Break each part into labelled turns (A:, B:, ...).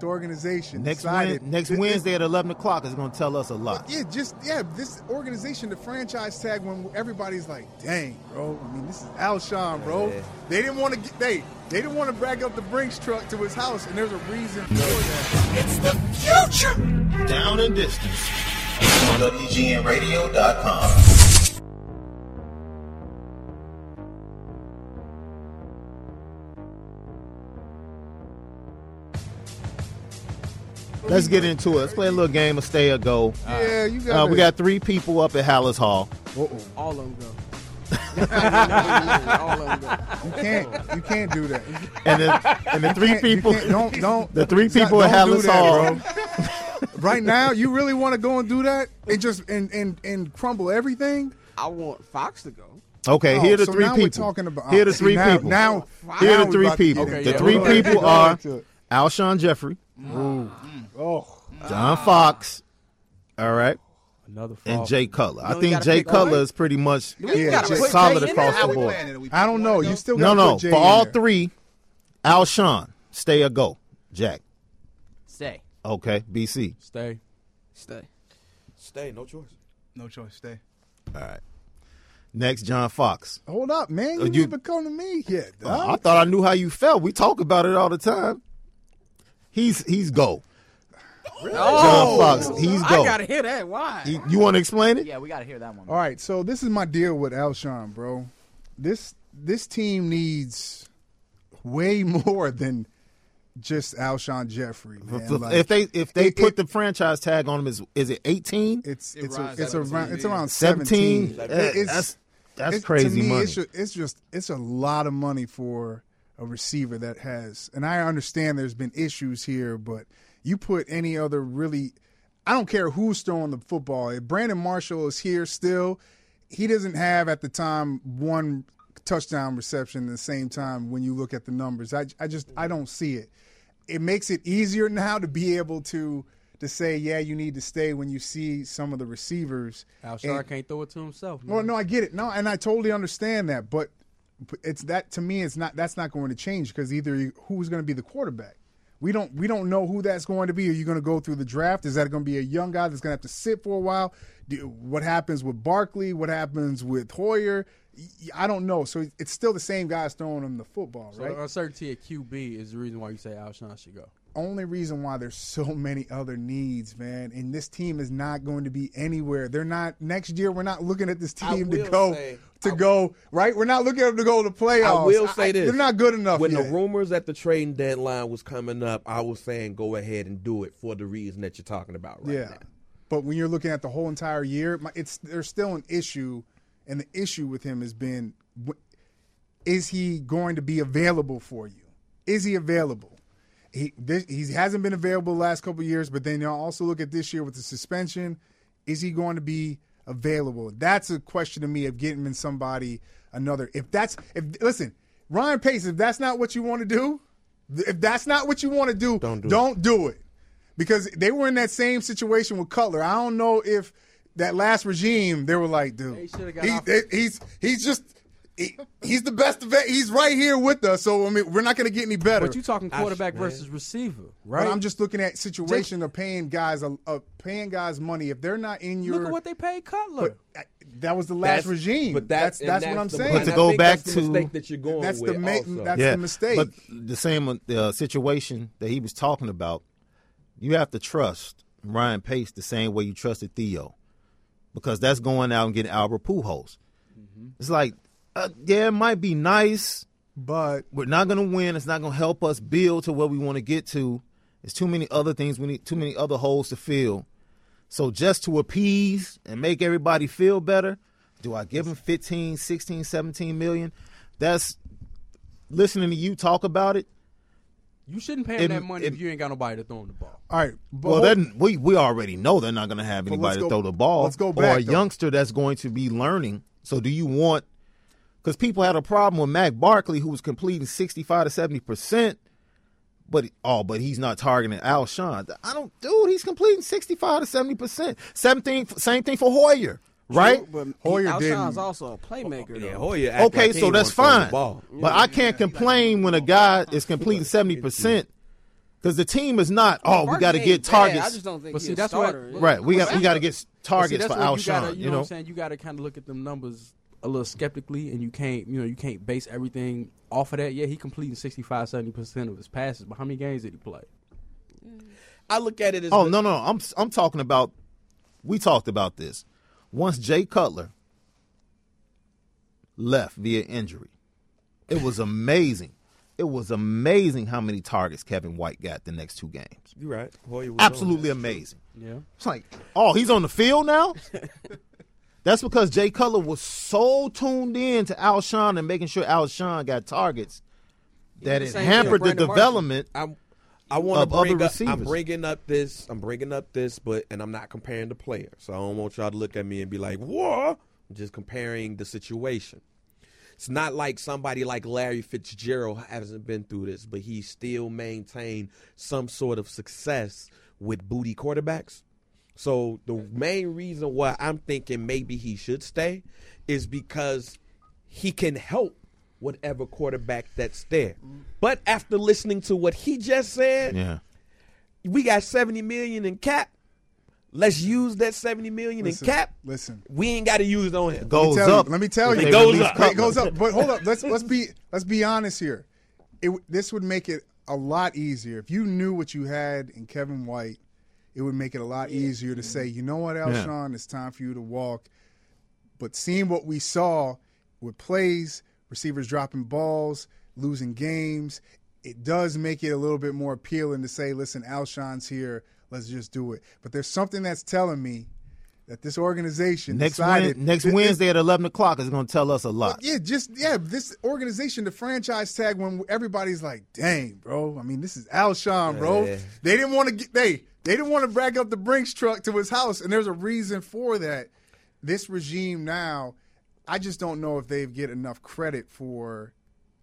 A: the organization
B: Next
A: decided
B: Wednesday at 11 o'clock is going to tell us a lot.
A: This organization, the franchise tag, when everybody's like, dang, bro. I mean, this is Alshon, bro.
C: Yeah.
A: They didn't want to they didn't want to brag up the Brinks truck to his house, and there's a reason for that.
D: It's the future.
B: Down and distance.
D: On WGNradio.com.
B: Let's get into it. Let's play a little game of stay or go.
A: Yeah, you got.
B: We got 3 people up at Hallis Hall.
E: All of them go.
A: All of them go. You can't do that.
B: And the 3 people.
A: Don't.
B: The 3 people at
A: don't
B: Hallis
A: do that,
B: Hall.
A: bro. Right now, you really want to go and do that and just and crumble everything?
E: I want Fox to go.
B: Okay, here are the
A: so
B: 3
A: now
B: people.
A: We're talking about,
B: here are the 3 people.
A: Now,
B: here are the 3 people.
E: Okay,
B: the
E: yeah.
B: 3 people are Alshon Jeffrey, John Fox, all right,
E: Another
B: and Jay Cutler. I
E: only
B: think
E: gotta
B: Jay
E: pick
B: Cutler
E: one?
B: is pretty much
E: gotta put
B: solid
E: Jay in
B: across
E: there?
B: the board.
A: I don't know. You still got
B: No,
A: put Jay
B: for
A: in
B: all
A: there.
B: 3, Alshon, stay or go. Jack,
F: Stay.
B: okay, BC.
E: Stay.
C: Stay, no choice.
G: No choice. Stay.
B: All right. Next, John Fox.
A: Hold up, man. You
B: you-
A: didn't even come to me yet. dog.
B: I thought I knew how you felt. We talk about it all the time. He's go. John Fox, he's go.
E: I gotta hear that. Why?
B: You want to explain it?
F: Yeah, we got to hear that one.
A: All right, so this is my deal with Alshon, bro. This team needs way more than just Alshon Jeffrey, man. Like,
B: If they put the franchise tag on him, is it 18?
A: it's
E: rises
A: around
B: 17?
A: 17.
B: That's crazy
A: to me,
B: money.
A: It's a lot of money for a receiver that has. And I understand there's been issues here, but you put any other really, I don't care who's throwing the football. If Brandon Marshall is here still, he doesn't have at the time one touchdown reception at the same time when you look at the numbers. I don't see it. It makes it easier now to be able to say, yeah, you need to stay when you see some of the receivers.
E: Alshon can't throw it to himself. Man.
A: Well, no, I get it. No, and I totally understand that, but it's that to me, that's not going to change because either who's going to be the quarterback. We don't know who that's going to be. Are you going to go through the draft? Is that going to be a young guy that's going to have to sit for a while? What happens with Barkley? What happens with Hoyer? I don't know. So it's still the same guys throwing him the football, right?
E: So uncertainty at QB is the reason why you say Alshon should go.
A: Only reason why there's so many other needs, man, and this team is not going to be anywhere. They're not next year. We're not looking at this team to go right. We're not looking at them to go to the playoffs.
C: I will say this:
A: they're not good enough.
C: When
A: yet.
C: the rumors at the trading deadline was coming up, I was saying go ahead and do it for the reason that you're talking about right now.
A: But when you're looking at the whole entire year, there's still an issue, and the issue with him has been: is he going to be available for you? Is he available? He hasn't been available the last couple of years, but then you also look at this year with the suspension. Is he going to be available? That's a question to me of getting in somebody another. Listen, Ryan Pace, if that's not what you want to do, don't do it. Because they were in that same situation with Cutler. I don't know if that last regime, they were like, dude, he's the best of it. He's right here with us, so I mean, we're not going to get any better.
E: But you talking quarterback versus receiver, right?
A: But I'm just looking at situation of paying guys money if they're not in your.
E: Look at what they paid Cutler.
A: That was the last regime.
C: But
A: that's what I'm saying.
B: But to go back
C: that's the mistake that you're going
A: that's
C: with.
A: the mistake.
B: But the same situation that he was talking about, you have to trust Ryan Pace the same way you trusted Theo, because that's going out and getting Albert Pujols. Mm-hmm. It's like. It might be nice, but we're not going to win. It's not going to help us build to where we want to get to. There's too many other things. We need too many other holes to fill. So just to appease and make everybody feel better, do I give him 15, 16, 17 million? That's listening to you talk about it.
E: You shouldn't pay him that money if you ain't got nobody to throw him the ball.
A: All right.
B: Well, then we already know they're not going to have anybody to throw the ball.
A: Let's go back,
B: or a youngster that's going to be learning. So do you want – because people had a problem with Mac Barkley, who was completing 65 to 70%, but he's not targeting Alshon. He's completing 65 to 70%. Same thing for Hoyer, right?
E: But
A: Hoyer
E: Alshon's also a playmaker.
C: Yeah,
E: though.
C: Hoyer.
B: Okay, so that's fine.
C: Ball.
B: But I can't complain when a guy is completing 70%, Because the team is not, we got to
G: Barkley
B: get
G: ain't bad.
B: targets.
G: I just don't think
E: But
G: he's
E: see,
G: a
E: that's what-
G: starter.
B: Right, we got to get
E: See,
B: targets
E: that's
B: for
E: what you gotta,
B: Alshon.
E: you know what I'm saying? You got to kind of look at them numbers a little skeptically, and you can't base everything off of that. Yeah, he completing 65-70% of his passes, but how many games did he play?
C: I look at it as
B: Oh, no, I'm talking about, we talked about this. Once Jay Cutler left via injury, it was amazing. It was amazing how many targets Kevin White got the next 2 games.
C: You're right. Hoyer was
B: Absolutely amazing.
E: Yeah.
B: It's like, he's on the field now? That's because Jay Cutler was so tuned in to Alshon and making sure Alshon got targets that
G: the
B: it
G: same
B: hampered
G: thing
B: the
G: with Brandon
B: development
C: I want
B: of
C: to
B: other
C: bring up.
B: receivers.
C: I'm bringing up this, but I'm not comparing the player. So I don't want y'all to look at me and be like, "What?" I'm just comparing the situation. It's not like somebody like Larry Fitzgerald hasn't been through this, but he still maintained some sort of success with booty quarterbacks. So the main reason why I'm thinking maybe he should stay is because he can help whatever quarterback that's there. But after listening to what he just said,
B: Yeah.
C: we got $70 million in cap. Let's use that $70 million in cap.
A: Listen.
C: We ain't got to use it on him.
B: Goes
A: Let
B: up.
A: me tell you.
C: It goes up.
A: It goes up. But hold up. Let's be honest here. This would make it a lot easier if you knew what you had in Kevin White. It would make it a lot easier to say, you know what, Alshon, it's time for you to walk. But seeing what we saw with plays, receivers dropping balls, losing games, it does make it a little bit more appealing to say, listen, Alshon's here. Let's just do it. But there's something that's telling me that this organization decided
B: next Wednesday at 11 o'clock is going to tell us a lot.
A: This organization, the franchise tag, when everybody's like, dang, bro. I mean, this is Alshon, bro.
C: Yeah.
A: They didn't want to they didn't want to back up the Brinks truck to his house, and there's a reason for that. This regime now, I just don't know if they get enough credit for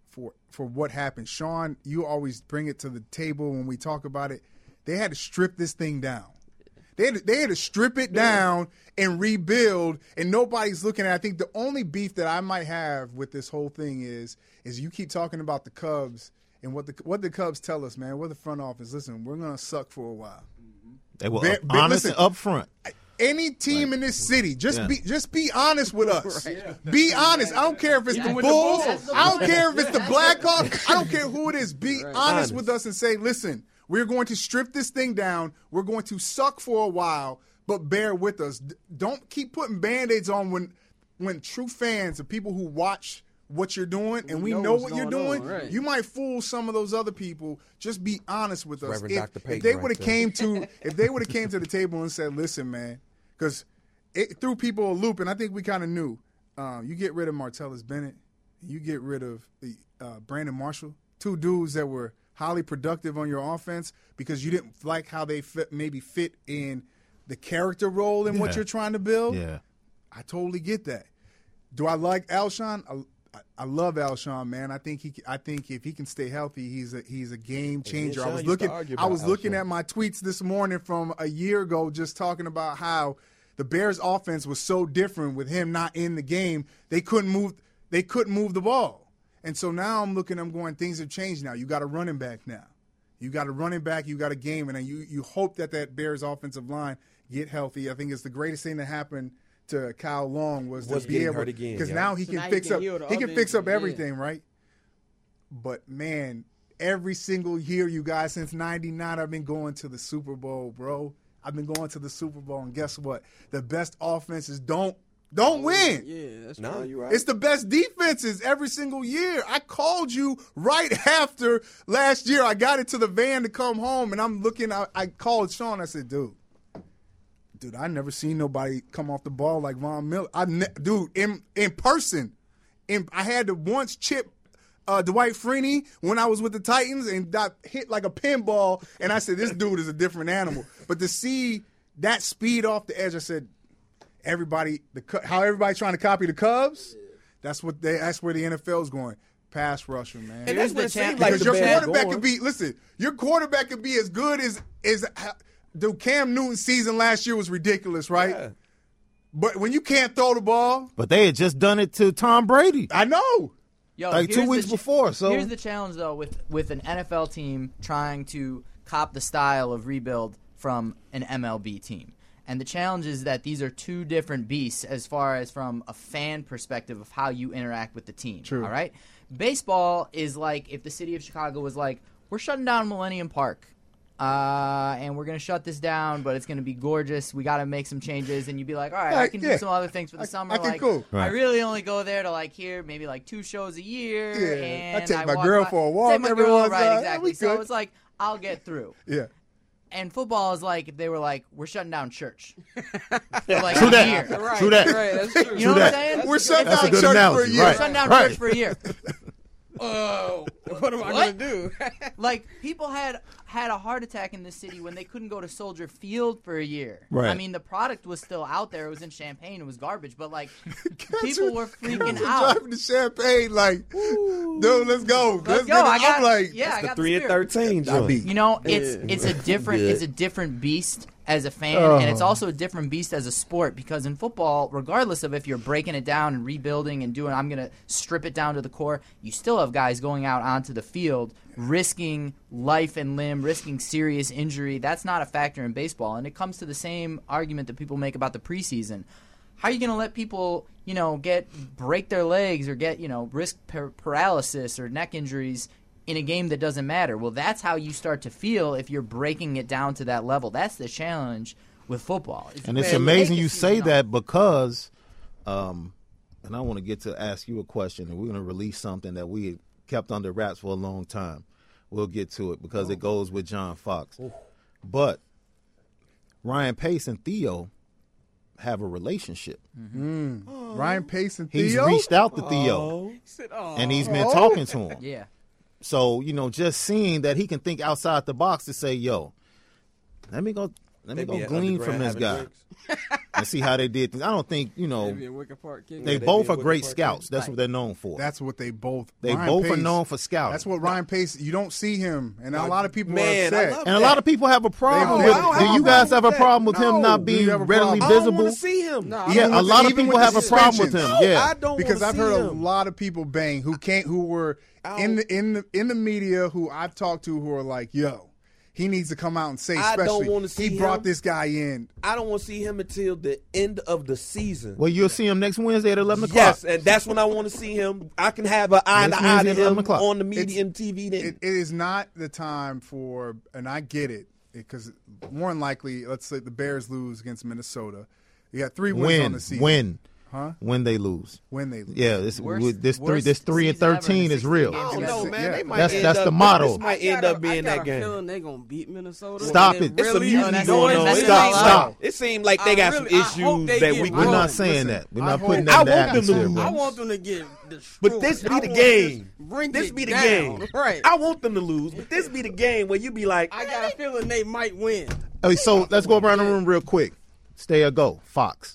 A: what happened. Sean, you always bring it to the table when we talk about it. They had to strip this thing down. They had to strip it down and rebuild, and nobody's looking at it. I think the only beef that I might have with this whole thing is you keep talking about the Cubs and what the Cubs tell us, man. We're the front office. Listen, we're going to suck for a while.
B: They were honest and upfront.
A: Any team in this city, just be honest with us. Be honest. I don't care if it's the Bulls. I don't care if it's the Blackhawks. I don't care who it is. Be honest with us and say, listen, we're going to strip this thing down. We're going to suck for a while, but bear with us. Don't keep putting Band-Aids on when true fans and people who watch what you're doing and we know what you're doing, you might fool some of those other people. Just be honest with us. If they would have came to the table and said, listen, man, because it threw people a loop, and I think we kind of knew. You get rid of Martellus Bennett, you get rid of Brandon Marshall, 2 dudes that were highly productive on your offense because you didn't like how they maybe fit in the character role in what you're trying to build.
B: Yeah,
A: I totally get that. Do I like Alshon? I love Alshon, man. I think if he can stay healthy, he's a game changer. I was looking at my tweets this morning from a year ago, just talking about how the Bears' offense was so different with him not in the game. They couldn't move the ball, and so now I'm going. Things have changed now. You got a running back now. You got a running back. You got a game, and you hope that Bears' offensive line get healthy. I think it's the greatest thing that happened to Kyle Long was to be able, because now he can fix up everything, right? But man, every single year, you guys, since '99, I've been going to the Super Bowl, bro. I've been going to the Super Bowl, and guess what? The best offenses don't win.
G: Yeah, that's
C: No,
G: true.
C: you're right.
A: It's the best defenses every single year. I called you right after last year. I got into the van to come home, and I'm looking. I called Sean. I said, dude, I never seen nobody come off the ball like Von Miller. In person. I had to once chip Dwight Freeney when I was with the Titans and got hit like a pinball, and I said, this dude is a different animal. But to see that speed off the edge, I said, how everybody's trying to copy the Cubs, that's where the NFL is going. Pass rusher, man.
C: And that's what it seems
A: because
C: like.
A: your quarterback could be as good as the Cam Newton season last year was ridiculous, right?
C: Yeah.
A: But when you can't throw the ball,
B: but they had just done it to Tom Brady.
A: I know.
F: Yo,
B: like 2 weeks before. So
F: here's the challenge though with an NFL team trying to cop the style of rebuild from an MLB team. And the challenge is that these are two different beasts as far as from a fan perspective of how you interact with the team.
A: True.
F: All right? Baseball is like if the city of Chicago was like, we're shutting down Millennium Park. And we're going to shut this down, but it's going to be gorgeous. We got to make some changes. And you'd be like, all right, I can do some other things for the summer.
A: I can
F: like,
A: go.
F: I
B: Right.
F: really only go there to like hear maybe like 2 shows a year.
A: Yeah.
F: And
A: I take my
F: walk
A: girl
F: by-
A: for a walk
F: Take my
A: every
F: girl,
A: once in a
F: right,
A: while.
F: exactly.
A: We
F: So
A: good.
F: it's like, I'll get through.
A: Yeah.
F: And football is like, if they were like, we're shutting down church. For like
B: True
F: a
B: that.
F: year.
E: Right,
B: True that.
E: Right, that's true.
F: You know what
B: that.
F: I'm saying?
A: We're shutting
B: That's a
A: down
B: good
A: church
B: analogy,
A: for a year.
B: right.
F: Shutting down
B: Right.
F: church for a year.
E: Whoa, what am I
F: What?
E: gonna do?
F: Like, people had a heart attack in this city when they couldn't go to Soldier Field for a year.
B: Right.
F: I mean, the product was still out there. It was in Champaign. It was garbage. But, like, people were freaking out.
A: Driving to Champagne, like, dude, let's go.
F: Let's go.
A: I'm like,
F: yeah, I
C: The
F: got
C: 3 and
F: spirit.
C: 13
A: I
C: joint.
A: beat.
F: You know, it's a different beast as a fan,
A: Oh.
F: and it's also a different beast as a sport because in football, regardless of if you're breaking it down and rebuilding and doing, I'm gonna strip it down to the core. You still have guys going out onto the field, risking life and limb, risking serious injury. That's not a factor in baseball, and it comes to the same argument that people make about the preseason. How are you going to let people, break their legs or get, risk paralysis or neck injuries in a game that doesn't matter? Well, that's how you start to feel if you're breaking it down to that level. That's the challenge with football.
B: And it's
F: man,
B: amazing
F: make
B: you
F: it
B: say
F: seem
B: that because, and I want to get to ask you a question, and we're going to release something that we kept under wraps for a long time. We'll get to it because it goes with John Fox. But Ryan Pace and Theo have a relationship.
A: Ryan Pace and
B: He's
A: Theo.
B: reached out to Theo, and he's been talking to him.
F: Yeah.
B: So, just seeing that he can think outside the box to say, yo, let me go glean from this guy and see how they did things. I don't think,
E: Maybe in Wicker Park, kid.
B: they
C: they
B: both
C: be
B: are
C: in
B: great
C: Wicker Park,
B: scouts. That's what they're known for.
A: That's what they both.
B: They
A: Ryan
B: both are
A: Pace,
B: known for scouting.
A: That's what Ryan Pace. You don't see him, and a lot of people
C: Man,
A: are
C: I
A: upset.
C: love
B: And a lot of people have a problem
A: They-
B: with
A: I don't
B: Do
A: have
B: you
A: a
B: guys
C: problem
B: have a
C: with
B: problem with
A: that.
B: him
A: No.
B: not
A: Do
B: being
A: you have a
B: readily
A: problem?
C: I don't
B: visible?
C: want to see him.
E: No,
B: Yeah,
A: Even
B: a
A: with
B: lot
A: the-
B: of
A: even
B: people
A: with
B: have
A: the
B: a problem with him.
A: suspensions.
B: Yeah.
C: I don't
A: Because
C: wanna
A: I've
C: see
A: heard a
C: him.
A: lot of people bang who were in the media who I've talked to who are like, yo, he needs to come out and say,
C: I don't
A: especially
C: wanna see
A: he brought
C: him.
A: this guy in.
C: I don't want to see him until the end of the season.
B: Well, you'll see him next Wednesday at 11 o'clock.
C: Yes, and that's when I want to see him. I can have an eye to
B: Next
C: eye
B: Wednesday
C: to
B: at
C: him
B: 11 o'clock.
C: on the media and TV. Then
A: It is not the time for, and I get it, because more than likely, let's say the Bears lose against Minnesota. You got 3 wins on the season.
B: When they lose.
A: When they lose.
B: Yeah, this
F: Worst
B: 3 and
F: season ever in
B: 13
F: the
B: is real.
F: 16
C: I don't
F: games.
C: know, man.
A: Yeah.
C: They might
B: That's-
C: end
B: that's
C: up,
B: the motto.
C: This might end up being that
E: I got a
C: game.
E: feeling they gonna beat Minnesota.
B: Stop
E: And
B: it.
E: then
C: It's a
E: really
C: mutiny
E: annoy
C: going on.
E: them.
B: Stop.
C: It seems like they got some
E: I hope
C: issues
E: they
C: that
E: get
C: we
B: We're
E: won.
B: not saying
A: Listen,
B: that. We're
A: I
B: not
A: hope-
B: putting
C: I
B: that in the
C: want them to
B: atmosphere.
C: lose.
E: I want them to get destroyed.
C: But this be
E: I
C: the
E: want
C: game.
E: them to bring
C: This
E: it
C: be the
E: down.
C: game.
E: Right.
C: I want them to lose, but this be the game where you be like,
E: I got a feeling they might win.
B: Okay, so let's go around the room real quick. Stay or go. Fox.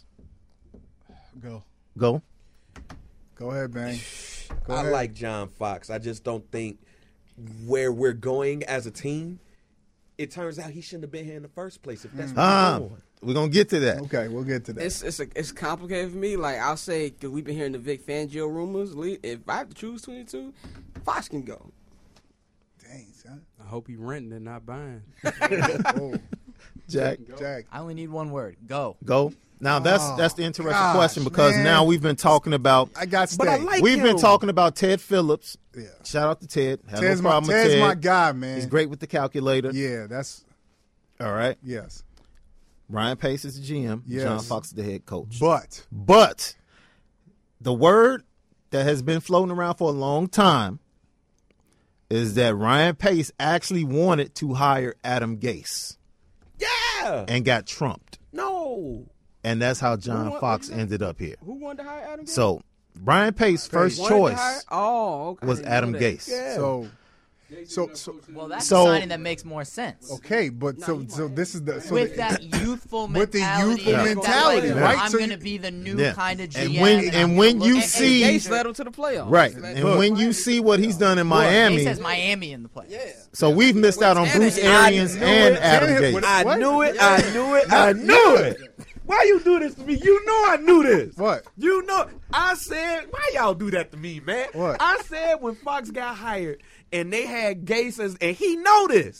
B: Go.
A: Go ahead, bang. Go
C: I
A: ahead.
C: like John Fox. I just don't think where we're going as a team, it turns out he shouldn't have been here in the first place if that's what we're doing.
B: We're going to get to that.
A: Okay, we'll get to that.
E: It's complicated for me. Like I'll say, because we've been hearing the Vic Fangio rumors. If I have to choose 22, Fox can go.
A: Dang, son.
E: I hope he renting and not buying.
A: Oh,
B: Jack.
A: Jack.
F: I only need one word. Go.
B: Go. Now, that's the interesting
A: gosh,
B: question because
A: man.
B: now we've been talking about
A: I got stay.
C: But I like
B: we've been
C: him.
B: talking about Ted Phillips.
A: Yeah.
B: Shout out to Ted. Have
A: Ted's,
B: no problem with
A: Ted's
B: Ted.
A: my guy, man.
B: He's great with the calculator.
A: Yeah, that's
B: All right.
A: yes.
B: Ryan Pace is the GM.
A: Yes.
B: John Fox is the head coach.
A: But
B: The word that has been floating around for a long time is that Ryan Pace actually wanted to hire Adam Gase
C: Yeah.
B: and got trumped.
C: No.
B: And that's how John
E: Who
B: Fox
E: won-
B: ended up here.
E: Who wanted to hire Adam Gase?
B: So Ryan Pace's first
E: Wanted to
B: choice
E: hire- Oh, okay. I
B: was
E: didn't know
B: Adam
E: that.
B: Gase.
C: Yeah.
A: so
F: Well, that's
B: So-
F: a signing that makes more sense.
A: okay, but so this is the
F: With that youthful
A: With the
F: mentality,
A: youthful
F: that,
A: mentality,
F: like,
A: right?
F: I'm
A: So
F: going to
A: you-
F: be the new
B: Yeah.
F: kind of
B: And
F: GM.
B: when-
F: I'm
B: and
F: gonna
B: when
F: look
B: you
F: at
B: see-
E: Gase led him to the playoffs.
B: Right.
E: Like,
B: And when you see what he's done in Miami,
F: Gase has Miami in the play.
B: so we've missed out on Bruce Arians and Adam Gase.
C: I knew it. I knew it. I knew it. Why you do this to me? You know I knew this.
A: What?
C: You know. I said, why y'all do that to me, man?
A: What?
C: I said when Fox got hired and they had Gase as, and he know this.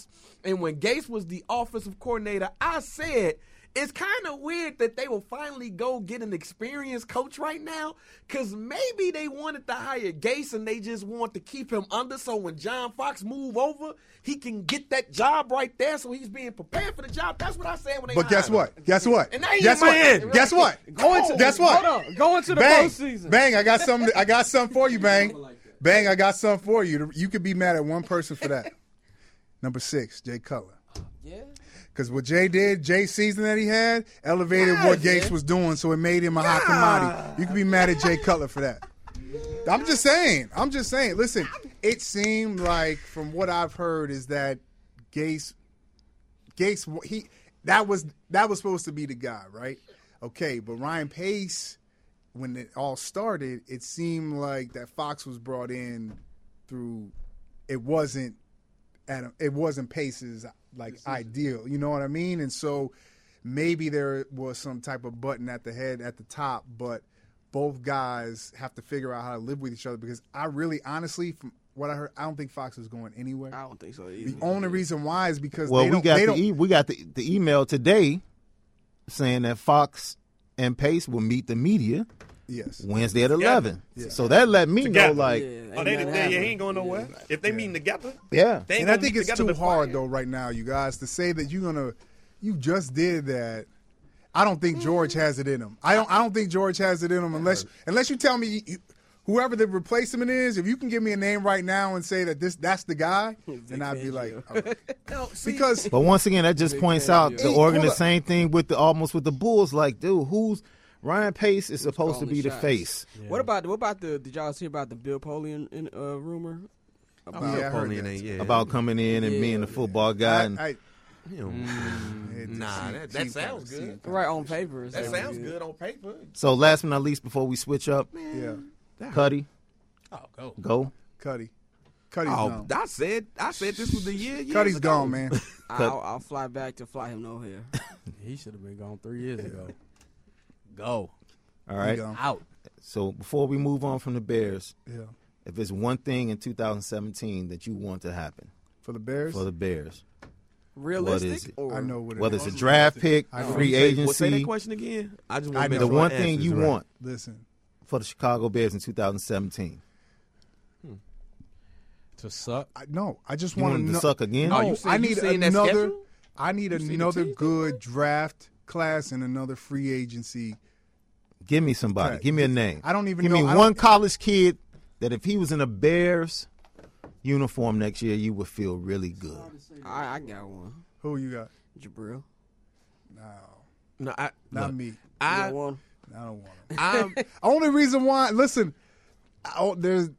C: And when Gase was the offensive coordinator, I said, it's kind of weird that they will finally go get an experienced coach right now, because maybe they wanted to hire Gase and they just want to keep him under, so when John Fox move over, he can get that job right there, so he's being prepared for the job. That's what I said when they
A: But guess
C: hired him.
A: what? Guess what?
C: And now he's
A: Guess
C: in
A: what?
C: Miami.
A: Guess what? Guess what?
E: Hold on. Go into the
A: Bang,
E: postseason.
A: bang! I got something for you, Bang. Bang! I got something for you. You could be mad at one person for that. Number 6, Jay Cutler.
E: Yeah.
A: Because what Jay did, Jay's season that he had, elevated what Gase was doing, so it made him a hot commodity. You can be mad at Jay Cutler for that. I'm just saying. Listen, it seemed like, from what I've heard, is that Gase, that was supposed to be the guy, right? Okay, but Ryan Pace, when it all started, it seemed like that Fox was brought in through. It wasn't Pace's ideal, you know what I mean? And so maybe there was some type of button at the head at the top, but both guys have to figure out how to live with each other, because I really, honestly, from what I heard, I don't think Fox is going anywhere.
E: I don't think so either.
A: The only reason why is because
B: Well, we got
A: don't.
B: the email today saying that Fox and Pace will meet the media
A: Yes.
B: Wednesday at 11.
A: Yeah.
B: So that let me
C: Together.
B: know, like,
C: He ain't going nowhere. If they meeting together,
B: yeah.
C: they ain't
A: And I
C: gonna
A: think
C: meet
A: it's
C: together
A: too
C: to
A: hard
C: fight.
A: though right now, you guys, to say that you just did that. I don't think George has it in him. I don't think George has it in him unless you tell me whoever the replacement is. If you can give me a name right now and say that that's the guy, then I'd be like, okay. Because
B: But once again, that just points out the same thing with the Bulls. Like, dude, Ryan Pace is supposed to be the face.
G: Yeah. What about did y'all see about the Bill Polian rumor?
A: Yeah, I heard that.
B: About coming in and being the football guy.
C: That sounds good.
G: Right on paper.
C: That sounds good on paper.
B: So last but not least, before we switch up, Cuddy.
E: Oh,
B: Go.
A: Cuddy's
C: Oh,
A: gone.
C: I said this was the year.
A: Cuddy's gone, man.
G: I'll fly back to fly him no here.
E: He should have been gone 3 years ago. Go.
B: All right.
A: He gone.
E: Out.
B: So before we move on from the Bears,
A: Yeah.
B: if there's one thing in 2017 that you want to happen
A: For the Bears,
B: for the Bears,
G: Realistic?
B: What is it?
G: Or
A: I know what it
B: whether
A: is.
B: it's a draft pick, free
C: Say that
B: agency,
C: question again. I just want to
A: I
C: make
A: know.
B: the
C: sure
B: one
C: I
B: thing
C: answer
B: you
C: this right.
B: want
A: Listen,
B: for the Chicago Bears in 2017.
E: To suck.
A: I just
B: You
A: want
B: want them
A: to
B: to suck again?
C: Oh,
A: No,
C: you seen-
A: I
C: you
A: need
C: seen that
A: another.
C: schedule?
A: I need
C: You seen the
A: another
C: teams they
A: good draft class and another free agency.
B: Give me somebody.
A: Okay.
B: Give me a name.
A: I don't even
B: Give
A: know.
B: me
A: I
B: one
A: don't-
B: college kid that if he was in a Bears uniform next year, you would feel really good.
G: I got one.
A: Who you got?
G: Jabril.
C: No,
A: Not me.
G: You
C: I
G: got one?
A: I don't want him.
C: I'm
A: Only reason why, listen, I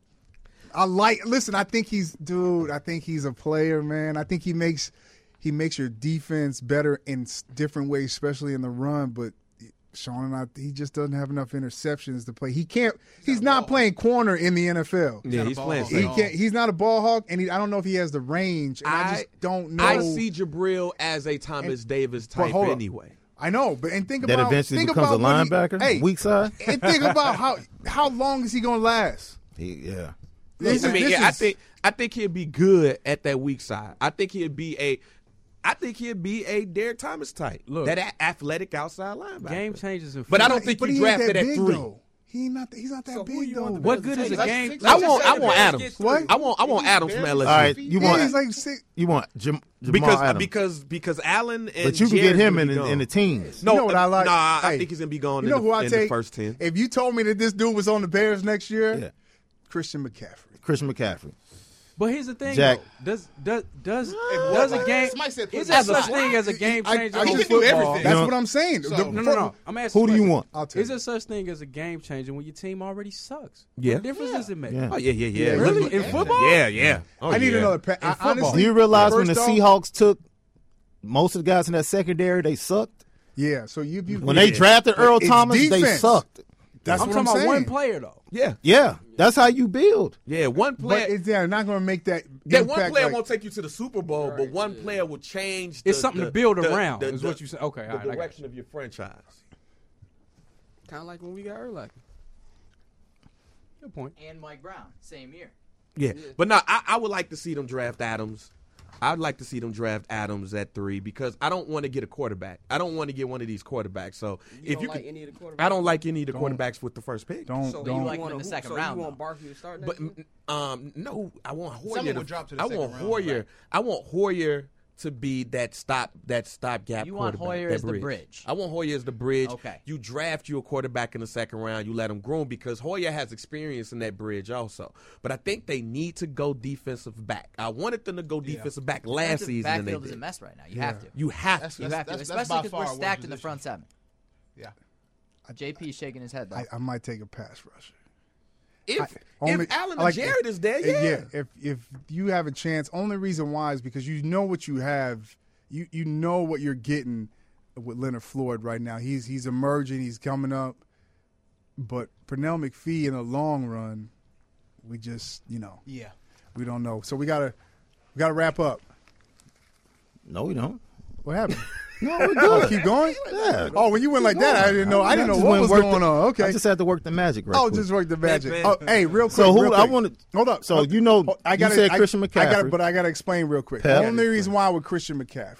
A: think he's a player, man. I think he makes your defense better in different ways, especially in the run. But Sean he just doesn't have enough interceptions to play. He's not playing corner in the NFL.
C: yeah, he's playing.
A: He
C: safe.
A: can't. He's not a ball hawk, and I don't know if he has the range. And I just don't know.
C: I see Jabril as a Thomas Davis type
A: hold up.
C: anyway.
A: I know, but think
B: That
A: about
B: eventually
A: think
B: becomes a
A: about what
B: linebacker, weak side.
A: and think about how long is he going to last?
B: Yeah.
A: This
C: I
A: is-
C: mean,
A: this
C: yeah,
A: is-
C: I think he'd be good at that weak side. I think he'd be a Derek Thomas type.
E: Look.
C: That athletic outside linebacker.
E: Game changes in
C: But I
E: football.
C: don't think
A: But
C: he
A: he ain't
C: drafted
A: that
C: at
A: big,
C: 3.
A: though. He's not that big though.
E: What good is a game?
C: I want Adams.
A: What?
C: I want Adams from LSU.
B: All right, you
A: Yeah,
B: want
A: he's like six.
B: Jamal
C: because
B: Adams.
C: Allen and
B: But you can get
C: Jared's
B: him
C: gonna
B: in
C: be gone.
B: the teams.
C: No,
A: You know what I like?
C: Nah, I
A: Hey,
C: think he's gonna be gone.
A: You know
C: in
A: who I
C: the
A: take?
C: first 10.
A: If you told me that this dude was on the Bears next year,
B: Yeah.
A: Christian McCaffrey.
B: Christian McCaffrey.
E: But here's the thing,
B: Jack.
E: though. Does a game?
H: Somebody said put
E: Is
H: him
E: there
H: on
E: such
H: the
E: thing as a game changer
A: I
E: in
A: can do
E: football?
H: everything.
A: That's
B: know-
A: what I'm saying.
E: No. I'm asking.
B: Who do you want?
A: I'll tell
E: Is
A: you.
E: there such thing as a game changer when your team already sucks?
C: Yeah.
E: What difference does it make?
B: Yeah.
C: Oh yeah.
E: Really?
C: Look-
E: In football?
C: Yeah. Oh,
A: I need
C: yeah.
A: another.
E: football.
A: Honestly,
B: Do you realize when the
A: first off-
B: Seahawks took most of the guys in that secondary, they sucked?
A: Yeah. So you
B: When they drafted Earl
A: It's
B: Thomas, they
A: defense.
B: sucked.
A: That's
E: I'm
A: what
E: talking
A: I'm
E: about
A: saying.
E: one player though.
B: Yeah, that's how you build.
C: Yeah, one player.
A: But they're not going to make that.
C: That one
A: impact
C: player
A: like-
C: won't take you to the Super Bowl, but one player will change.
E: It's something to build around, is what you say. Okay, all
C: the
E: right, I got
C: direction of your franchise.
G: Kind of like when we got Urlacher.
E: Good point.
F: And Mike Brown, same year.
C: Yeah, but no, I would like to see them draft Adams. I'd like to see them draft Adams at 3 because I don't want to get a quarterback. I don't want to get one of these quarterbacks. So if you
G: like
C: could,
G: any of the quarterbacks?
C: I don't like any of the quarterbacks with the first pick.
A: Don't.
G: So
A: don't.
G: you
F: like him
G: want
F: in the second
G: so
F: round,
G: You want
F: though.
G: Barkley to start
C: But
G: next year?
C: no, I want Hoyer.
H: Someone would drop to the
C: I
H: second
C: want
H: round,
C: Hoyer.
H: right.
C: I want Hoyer to be that stopgap.
F: You want
C: quarterback,
F: Hoyer
C: that
F: as the bridge.
C: I want Hoyer as the bridge.
F: Okay.
C: You draft you a quarterback in the second round. You let him groom because Hoyer has experience in that bridge also. But I think they need to go defensive back. I wanted them to go defensive back last
F: Defensive
C: season. and they
F: backfield is a
C: didn't.
F: mess right now. You have to.
C: You have
H: That's-
C: to.
F: You have to,
H: that's
F: especially
H: by
F: because
H: far
F: we're
H: a worse
F: stacked in the
H: position.
F: front seven.
H: Yeah.
F: JP is shaking his head though.
A: I might take a pass rusher.
C: If
A: Only-
C: Allen
A: I like-
C: Jarrett is there, yeah.
A: If you have a chance, only reason why is because you know what you have. You know what you're getting with Leonard Floyd right now. He's emerging. He's coming up. But Pernell McPhee in the long run, we just
H: Yeah.
A: we don't know. So we gotta wrap up.
B: No, we don't.
A: What happened?
B: No, we're
A: Oh,
B: good.
A: keep going.
B: Yeah.
A: Oh, when you went like that, I didn't know. I didn't know
B: just
A: what
B: went
A: was
B: work
A: going
B: the-
A: on. Okay.
B: I just had to work the magic right
A: Oh,
B: quick.
A: just work the magic.
C: man.
A: Oh, hey, real quick.
B: So who-
A: real
B: I
A: quick.
B: wanna-
A: hold up.
B: So, you know, you said Christian
A: I got
B: McCaffrey.
A: but I got to explain real quick.
B: Pep.
A: The only reason why with Christian McCaffrey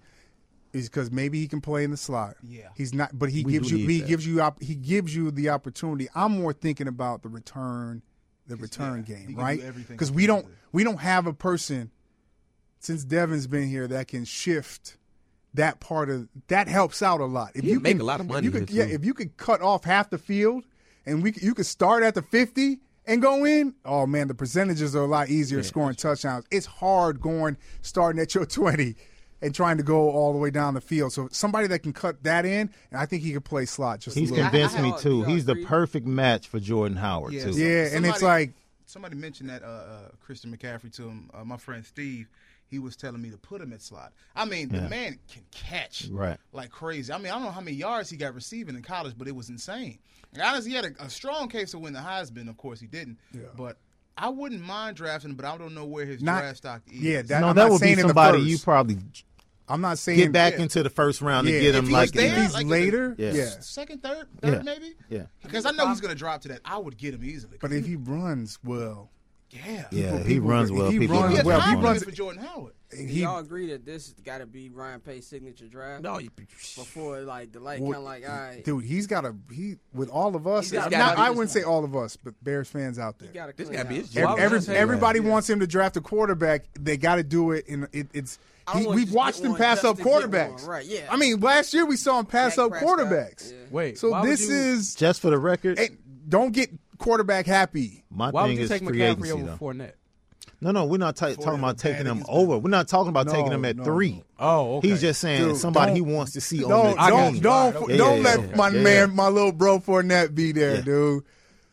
A: is because maybe he can play in the slot.
H: Yeah.
A: He's not, but he
C: We
A: gives
C: do
A: you
C: need
A: he
C: that.
A: gives you the opportunity. I'm more thinking about the return
H: yeah,
A: game,
H: he can
A: right?
H: do everything
A: Because we don't
H: offensively.
A: have a person since Devin's been here that can shift. That part of that helps out a lot. If
C: He'd
A: you
C: make
A: can-
C: a lot of
A: if
C: money
A: you could,
C: here,
A: yeah,
C: too.
A: if you could cut off half the field and you could start at the 50 and go in. Oh man, the percentages are a lot easier scoring touchdowns. It's hard starting at your 20 and trying to go all the way down the field. So somebody that can cut that in, and I think he could play slot just
B: He's
A: a little.
B: convinced me
G: I-
B: too.
G: I
B: He's the
G: agree.
B: perfect match for Jordan Howard
H: Yeah,
B: too.
H: so-
A: Yeah, and it's
H: Somebody-
A: like
H: Somebody mentioned that Christian McCaffrey to him. My friend Steve, he was telling me to put him at slot. I mean, the man can catch
B: Right.
H: like crazy. I mean, I don't know how many yards he got receiving in college, but it was insane. And honestly, he had a strong case to win the Heisman. Of course, he didn't.
A: Yeah.
H: But I wouldn't mind drafting him, but I don't know where his
A: Not-
H: draft stock is.
A: yeah,
B: No,
A: I'm
B: that
A: not
B: would be
A: saying in the
B: somebody
A: first.
B: you probably
A: I'm not saying
B: get back
H: yeah.
B: into the first round
A: Yeah,
B: and get
A: if
B: him
H: he's
B: like
H: there,
B: in-
A: he's
H: like,
A: later.
B: Yeah.
A: Yeah.
H: second, third,
B: Yeah.
H: maybe.
B: Yeah.
H: Because I know he's going to drop to that. I would get him easily.
A: But if he runs well,
H: yeah,
B: Yeah, he
A: people-
B: runs well.
A: he
B: People
A: runs
H: he has
A: well.
H: high
A: He
H: runs
A: runs.
H: for Jordan Howard.
G: Do
A: He,
G: y'all agree that this got to be Ryan Pace's signature draft?
C: No,
G: Before like the light
A: Well,
G: kind of like, all right,
A: dude, he's got with all of us.
F: He's got-
A: not-
C: gotta be
A: I
C: this
A: wouldn't say all of us, but Bears fans out there.
G: you got to
C: This
G: clean
C: gotta be
G: house.
C: his job.
A: Everybody wants him to draft a quarterback. They got to do it, and it's.
G: I don't wanna
A: We've
G: just
A: watched
G: get
A: him
G: one
A: pass
G: just
A: up
G: to get one,
A: quarterbacks.
G: right, yeah.
A: I mean, last year we saw him pass
G: Dak
A: up
G: Prescott,
A: quarterbacks.
G: yeah.
E: Wait,
A: So
E: why would
A: this
E: you-
A: is.
B: just for the record.
A: Hey, don't get quarterback happy.
B: My
E: Why would
B: thing
E: you
B: is
E: take
B: free
E: McCaffrey
B: agency
E: over
B: though.
E: Fournette?
B: No, we're not talking about taking him
H: against
B: over. We're not talking about taking
A: No,
B: him at
A: no,
B: 3.
E: Oh, okay.
B: He's just saying
A: Dude,
B: somebody he
A: don't-
B: wants to see
A: Don't
B: on the team.
A: don't
B: Yeah,
A: don't
B: yeah,
A: let
B: yeah.
A: my
B: Yeah.
A: man, my little bro Fournette be there,
B: Yeah.
A: dude.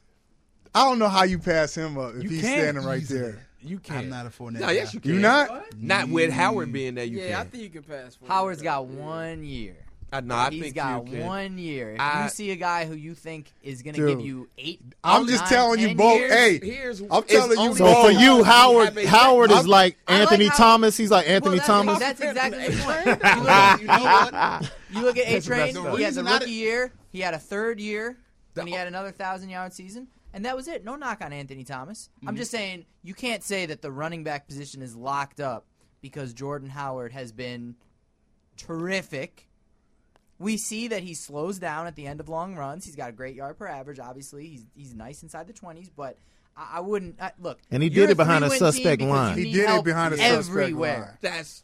A: I don't know how you pass him up if
E: You
A: he's
E: can't
A: standing right
H: easily.
A: there.
E: You can't.
H: I'm not a Fournette.
C: No, yes, you can.
A: You not?
C: Not with Howard being there. You
G: Yeah, I
C: can.
G: think you can pass. For
F: Howard's
G: him.
F: got 1 year.
C: No, I
F: He's
C: think
F: got
C: you can.
F: 1 year. If
C: I-
F: you see a guy who you think is going to
A: Dude.
F: give you 8,
A: I'm just
F: 9,
A: telling you
F: 10
A: both.
F: years,
A: Hey,
C: Here's-
A: I'm
C: it's
A: telling you
C: only-
B: So
A: both.
B: for you, Howard is
A: I'm-
B: like
F: I like
B: Anthony
F: how-
B: Thomas. He's like Anthony
F: well,
B: Thomas.
F: That's exactly the point.
H: You know what?
F: You look at A
H: That's the
F: Train.
H: best
F: He had
H: reason
F: the
H: I
F: rookie
H: did-
F: year. He had a third year, and he had another 1,000-yard season, and that was it. No knock on Anthony Thomas. I'm just saying you can't say that the running back position is locked up because Jordan Howard has been terrific. We see that he slows down at the end of long runs. He's got a great yard per average. Obviously, he's nice inside the 20s, but I wouldn't look.
B: And he
F: you're
B: did it behind a
F: 3-win team
B: suspect
F: because
B: line.
F: you
A: He
F: need
A: did it
F: help
A: behind a suspect
F: everywhere.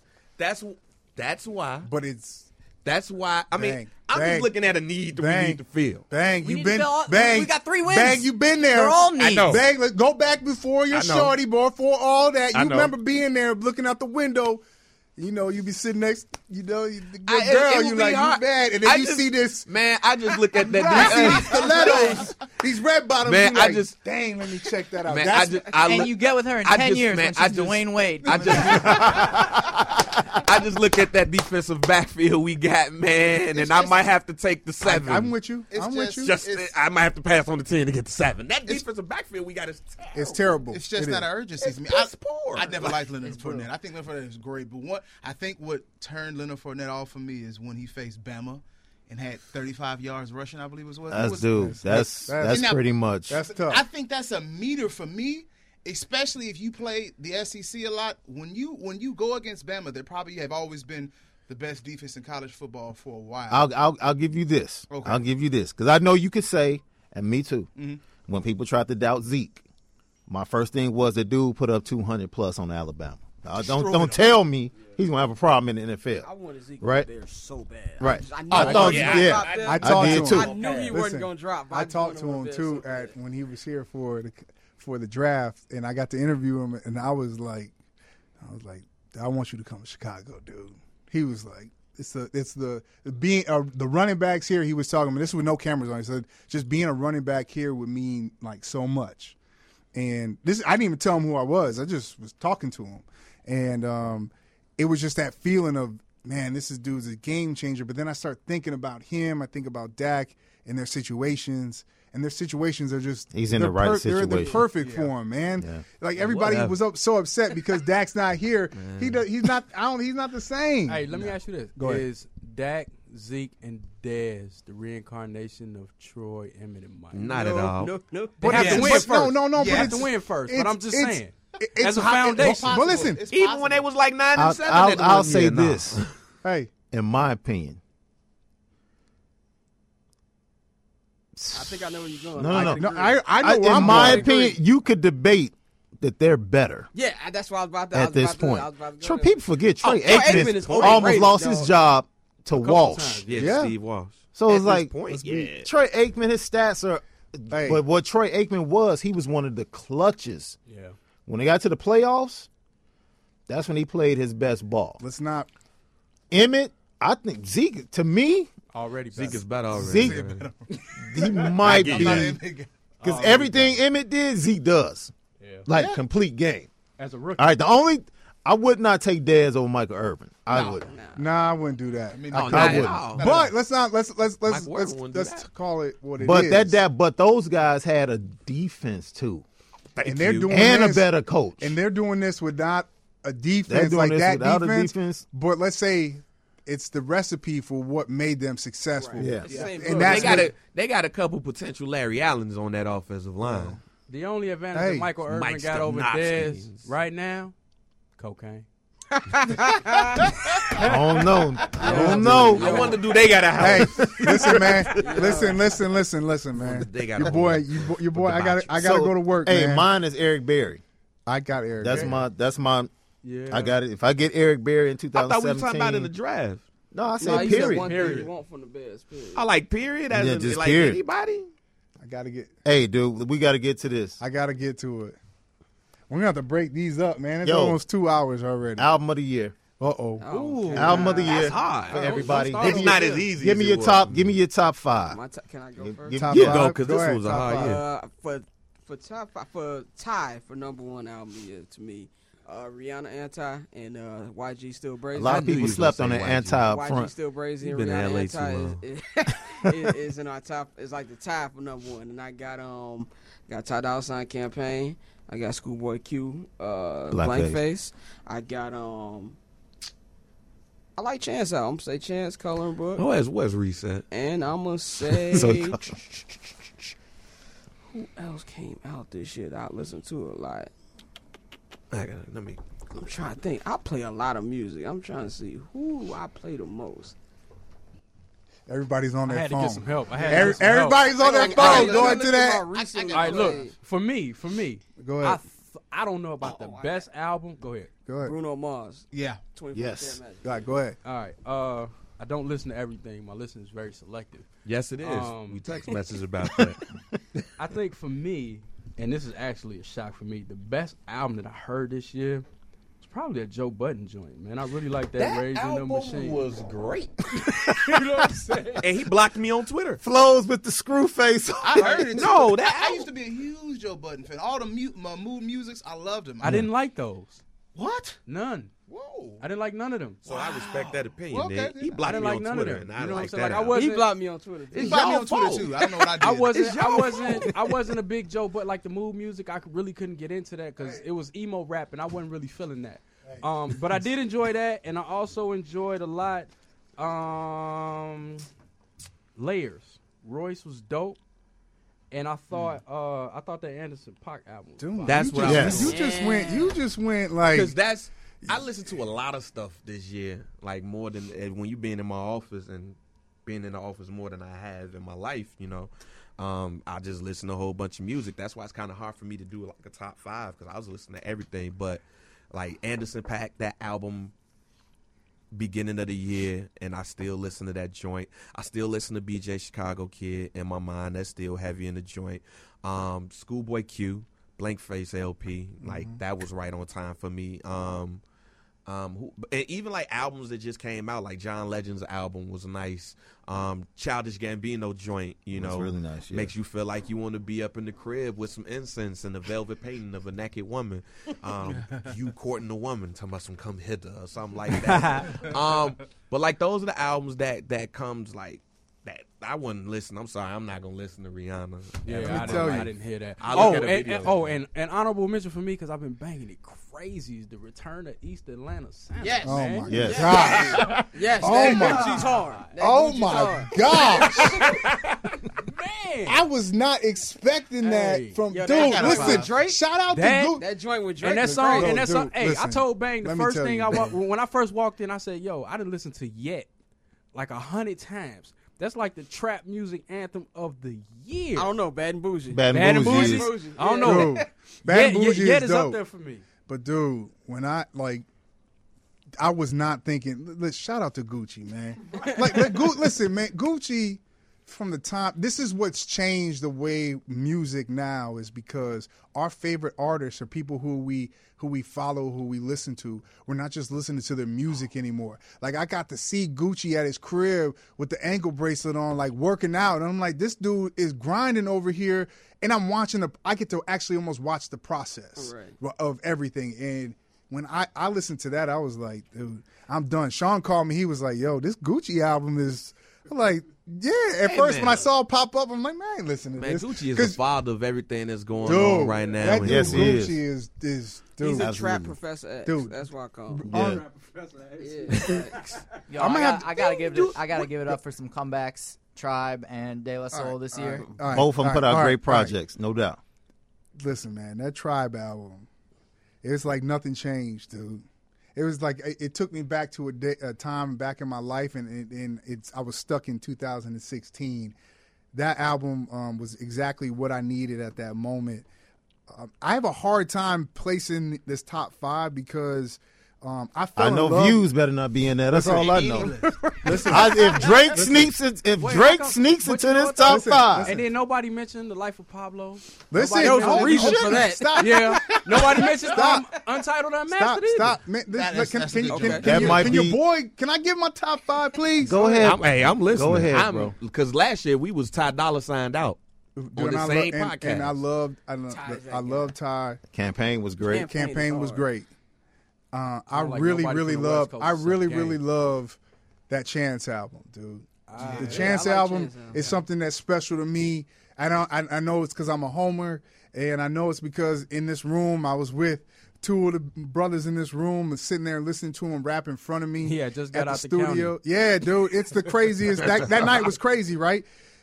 C: That's why.
A: But it's
C: That's why. I mean,
A: Bang,
C: I'm
A: bang,
C: just looking at a need that we
A: bang.
C: need to fill.
A: bang.
F: We
A: You've
F: need to
A: been
F: fill all-
A: bang.
F: we got 3 wins.
A: Bang. You've been there.
F: They're all needs.
C: know.
A: Bang. Let's go back before your
C: I know.
A: shorty, before all that.
C: I
A: You
C: know.
A: remember being there, looking out the window. You know, you be sitting next. You know, the good
C: It
A: girl.
C: would
A: You
C: be
A: like
C: hard.
A: you bad, and then
C: I
A: you
C: just-
A: see this.
C: Man, I just look at
A: You see
C: that.
A: these stilettos, these red bottoms.
C: Man,
A: you
C: I
A: like,
C: just-
A: dang. Let me check that out.
C: Man,
A: That's,
F: And you get with her in 10 years when she's Dwayne Wade.
C: I just look at that defensive backfield we got, man, and I might have to take the 7.
A: I'm with you.
H: It's
A: I'm with you.
C: Just
H: It's-
C: I might have to pass on the 10 to get the 7. That defensive backfield we got is terrible.
A: It's terrible.
H: It's just
A: It
H: not
A: is.
H: an urgency to me.
C: piss poor.
H: I never liked Leonard Fournette. I think Leonard Fournette is great, but I think what turned Leonard Fournette off for me is when he faced Bama and had 35 yards rushing, I believe it was.
B: That's dude. That's
H: Now,
B: pretty much.
A: That's tough.
H: I think that's a meter for me. especially if you play the SEC a lot. When you go against Bama, they probably have always been the best defense in college football for a while.
B: I'll give you this.
H: Okay.
B: I'll give you this because I know you could say, and me too. When people tried to doubt Zeke, my first thing was the dude put up 200 plus on Alabama. Don't tell me he's gonna have a problem in the NFL.
G: I wanted Zeke
B: Right.
G: there so bad.
B: Right.
G: I knew
B: I
G: he
B: thought
G: wasn't
B: you
G: gonna
B: did.
G: drop them.
A: I talked
B: did
A: to
B: too.
A: him.
G: I knew he
A: Listen,
G: wasn't going to drop.
A: I talked to him too when he was here for the draft, and I got to interview him, and I was like, I want you to come to Chicago, dude. He was like, it's the being the running backs here. He was talking about this with no cameras on. He said just being a running back here would mean like so much. And this, I didn't even tell him who I was. I just was talking to him, and it was just that feeling of, man, this dude's a game changer. But then I start thinking about him. I think about Dak and their situations, and their situations are just
B: He's in the right
A: They're
B: situation.
A: perfect for him, man.
B: Yeah.
A: Like everybody was so upset because Dak's not here. He's not. He's not the same.
E: Hey, let me ask you this:
A: Go ahead.
E: Is Dak, Zeke, and Dez the reincarnation of Troy, Emmett, and Mike?
C: Not at all.
G: No.
E: They have to win first.
A: No.
E: They
A: But
E: have
A: it's-
E: to win first.
A: it's-
E: But I'm just
A: it's-
E: saying,
A: it's
E: as a
A: hot-
E: foundation.
A: But listen,
H: It's
C: Even
H: possible.
C: when they was like 9 and 7, they
B: I'll
C: didn't
B: say
C: win. Yeah,
B: this.
A: hey,
B: In my opinion,
G: I think I know where you're going.
B: No.
A: I know
B: in
A: where I'm
B: my
A: going.
B: opinion, you could debate that they're better
G: Yeah, that's what I was about to. I
B: at
G: was
B: this
G: about to-
B: point.
G: I was about to
B: Troy,
G: go
B: people forget Troy
G: Troy Aikman
B: Aikman
G: is
B: almost
G: overrated,
B: lost his
G: dog.
B: job to
E: couple
B: Walsh.
E: times.
C: Yeah,
A: Yeah.
C: Steve Walsh.
B: So
C: At
B: it's
C: this
B: like
C: point, yeah.
B: Troy Aikman, his stats are.
A: Hey.
B: But what Troy Aikman was, he was one of the clutches.
E: Yeah.
B: When they got to the playoffs, that's when he played his best ball.
A: Let's not.
B: Emmett, I think Zeke, to me,
E: Already better.
C: Zeke is better already.
B: Zeke, he might
C: get
B: be.
C: you.
B: Because everything Emmett did, Zeke does.
E: Yeah.
B: Like, complete game.
E: As a rookie.
B: All right, I would not take Dez over Michael Irvin. I would.
A: Nah, I wouldn't do that.
H: mean,
B: I
C: not at
B: wouldn't.
C: all.
A: But let's not. Let's
C: Mike Ward wouldn't do that.
A: call it what it is.
B: But those guys had a defense too,
A: and they're doing
B: and
A: this,
B: a better coach.
A: and they're doing this without a
B: They're
A: defense
B: doing
A: like
B: this
A: that
B: without a
A: defense.
B: defense.
A: But let's say it's the recipe for what made them successful.
B: Yeah.
G: It's the same
A: And
G: look.
A: that's
C: They got a couple potential Larry Allens on that offensive line.
E: The only advantage
A: Hey.
E: that Michael Irvin
C: Mike
E: got over
C: Stepnoski.
E: Dez right now, cocaine.
B: I don't know. I don't know.
C: I wonder, do they got a
A: Hey,
C: house?
A: listen, man. Listen, man.
C: They got
A: Your
C: a
A: boy,
C: home.
A: your boy. I got to
B: So,
A: go to work,
B: Hey,
A: man.
B: mine is Eric Berry.
A: I got Eric.
B: That's my.
E: Yeah.
B: I got it. If I get Eric Berry in
C: I thought we
B: 2017,
C: were talking about in the draft.
B: no, I
G: No,
B: said
G: you said
B: period.
G: one thing
E: Period.
G: you want from the best. Period.
C: I like period. As
B: Yeah,
C: in,
B: just
C: like
B: period.
C: anybody.
A: I got to get.
B: Hey, dude, we got to get to this
A: I got to get to it. We're gonna have to break these up, man. It's
B: Yo.
A: almost 2 hours already.
B: album of the year.
A: Uh-oh.
G: Oh, okay.
B: Album of the year
C: That's hard.
B: for everybody.
E: Don't
B: Give
E: start
B: me
C: It's
B: your-
C: not as easy.
B: Give me
C: as
B: your
C: it was.
B: top. Give me your top five.
G: Can I go
B: Give-
G: first?
B: give-
A: Top
B: yeah.
A: five.
C: Go, 'cause
A: Go
C: this
A: ahead,
C: was a
A: top
C: hard
A: five.
C: year.
G: For top five, for tie for number one album of the year to me, Rihanna Anti and YG Still
B: A
G: Brazy.
B: lot
C: I
B: of
C: knew
B: people
C: you was
B: slept
C: gonna
B: on
C: say
B: the
C: YG.
B: anti up
G: YG
B: front.
G: Still Brazy
C: You
G: and
C: been in
G: Rihanna
C: LA
G: Anti
C: too
G: is in our top. It's like the tie for number one, and I got Ty Dolla $ign Campaign. I got Schoolboy Q, Blank Face. I got I like Chance out. I'm gonna say Chance, Coloring Book,
C: Where's Reset?
G: and I'm gonna say
B: So-
G: who else came out this year that I listened to a lot.
C: Let me.
G: I'm trying to think. I play a lot of music. I'm trying to see who I play the most.
A: Everybody's on
E: I
A: their
E: had
A: phone.
E: to get some help. I had to get some
A: Everybody's on their
G: All right,
A: phone.
G: let's
A: Going
G: look
A: to
G: at
A: that.
G: my recently
E: All right, look.
G: played.
E: For me,
A: Go ahead.
E: I don't know about the best album. Go ahead.
A: Go ahead.
G: Bruno Mars.
H: Yeah.
G: 24
B: Yes.
G: Karat Magic.
A: All right, go ahead.
E: All right. I don't listen to everything. My listening is very selective.
C: Yes, it is.
E: Um,
C: We text messages about that.
E: I think for me, and this is actually a shock for me, the best album that I heard this year was probably a Joe Budden joint, man. I really like that Raising the Machine.
C: was great,
E: You know what I'm saying?
C: and he blocked me on Twitter.
B: Flows with the screw face.
H: I heard it.
C: No,
H: too.
C: that
H: I used to be a huge Joe Budden fan. All the mood musics, I loved him.
E: I didn't like those.
H: What?
E: None.
H: Whoa.
E: I didn't like none of them.
C: So I respect that opinion.
H: Well, okay,
C: man. He
H: then.
C: blocked
E: I didn't
C: me
E: like
C: on
E: none of
C: Twitter,
E: them.
C: and I
E: You know what I'm
C: like
E: saying?
C: that.
E: Like, I
C: album.
E: wasn't-
G: He blocked me on Twitter. too.
H: He
C: It's
H: blocked me
C: y'all
H: on Twitter
C: fault.
H: too. I don't know what I did.
E: I wasn't a big Joe, but like the mood music, I really couldn't get into that because it was emo rap, and I wasn't really feeling that. But I did enjoy that, and I also enjoyed a lot. Layers. Royce was dope. And I thought that Anderson .Paak album was
A: Dude,
E: fire.
C: That's what I was doing.
A: You just went like
C: Because I listen to a lot of stuff this year, like more than when you being in my office and being in the office more than I have in my life, I just listen to a whole bunch of music. That's why it's kind of hard for me to do like a top 5 because I was listening to everything. But like Anderson .Paak, that album, beginning of the year, and I still listen to that joint. I still listen to BJ Chicago Kid in my mind. That's still heavy in the joint. Schoolboy Q, Blank Face LP, like that was right on time for me. And even like albums that just came out, like John Legend's album was nice. Childish Gambino joint,
B: That's really nice. Yeah.
C: makes you feel like you want to be up in the crib with some incense and the velvet painting of a naked woman. You courting a woman, talking about some come hither or something like that. But like those are the albums that comes like that. I wouldn't listen. I'm sorry, I'm not gonna listen to Rihanna.
E: Yeah, I didn't hear that.
C: I look at a video.
E: And honorable mention for me because I've been banging it crazy is the return of East Atlanta Sound.
G: Yes.
A: oh
E: man.
A: my
B: Yes.
A: gosh.
G: Yes.
A: Oh
G: that
A: my-
G: Gucci's hard. That
A: Oh
G: Gucci's
A: my
G: hard.
A: gosh.
E: Man.
A: I was not expecting that
E: Hey.
A: from
G: Yo,
A: dude.
G: that got a
A: Listen,
G: vibe. Drake?
A: shout out
E: That-
A: to Gucci.
G: That joint with Drake.
E: And that
G: was
E: song,
G: crazy.
E: and that
A: Dude,
E: song. Hey, I
A: listen.
E: told Bang the
A: Let me
E: first
A: tell
E: thing
A: you.
E: when I first walked in, I said, "Yo, I done listened to Yet like 100 times. That's like the trap music anthem of the year.
G: I don't know, Bad and Bougie.
B: Bad
E: Bad and
B: Bougie
E: Bougie.
B: is-
E: I don't know.
A: Dude, Bad and Bougie
E: Yet
A: is
E: is up
A: dope.
E: there for me.
A: But dude, when I was not thinking. Shout out to Gucci, man. Listen, man, Gucci from the top. This is what's changed the way music now is because our favorite artists are people who we follow, who we listen to. We're not just listening to their music anymore. Like I got to see Gucci at his crib with the ankle bracelet on, like working out, and I'm like, this dude is grinding over here, and I'm watching I get to actually almost watch the process of everything. And when I listened to that, I was like, dude, I'm done. Sean called me. He was like, yo, this Gucci album is. I'm like, yeah. At first,
C: man.
A: when I saw it pop up, I'm like, man, I ain't listening to
C: Man,
A: this.
C: Gucci is
A: 'Cause,
C: the father of everything that's going
A: dude,
C: on right now.
A: That
C: And
A: dude,
B: Yes, he
A: Gucci is dude.
G: He's a trap
B: Absolutely.
G: Professor X.
A: Dude.
G: That's why I call him.
B: Yeah.
G: Yeah.
F: Yo,
A: I'm gonna have
F: I gotta give it up for some comebacks. Tribe and De La Soul this year.
A: all right,
B: Both of them
A: all
B: put
A: right,
B: out
A: all
B: great
A: right, all right.
B: projects, no doubt.
A: Listen, man, that Tribe album, it's like nothing changed, dude. It was like it took me back to a time back in my life, and I was stuck in 2016. That album was exactly what I needed at that moment. I have a hard time placing this top 5 because I fell
B: I
A: in
B: know
A: love.
B: Views better not be in there. That's all I know.
A: Listen,
B: If Drake sneaks into this top
A: listen,
B: 5,
E: And then nobody mentioned The Life of Pablo.
A: listen,
E: Nobody
A: oh,
E: mentioned-
A: you shouldn't.
G: that.
A: Stop.
E: Yeah. Nobody mentioned
A: Stop.
E: Untitled Unmastered either.
A: Stop. Man,
H: That's
A: can
H: a
A: you,
H: good
A: can,
H: joke.
B: That might
A: can
B: be-
A: your boy? Can I give my top 5, please?
B: go ahead.
C: I'm listening.
B: Go ahead, bro.
C: Because last year we was Ty Dolla signed out
A: Dude,
C: on the
A: and
C: same
A: and
C: podcast.
A: I love Ty.
B: Campaign was great.
A: Campaign was
G: hard.
A: great. I
E: like
A: really,
E: nobody
A: really
E: from the
A: love.
E: West Coast
A: I
E: suck
A: really,
E: game.
A: really love that Chance album, dude. The
G: Yeah,
A: Chance
G: I like
A: album
G: Chance album.
A: is something that's special to me. I know it's because I'm a homer, and I know it's because in this room I was with 2 of the brothers in this room and sitting there listening to him rap in front of me.
E: Yeah, just got
A: at
E: out
A: the
E: the
A: studio.
E: county.
A: Yeah, dude, it's the craziest. that night was crazy, right?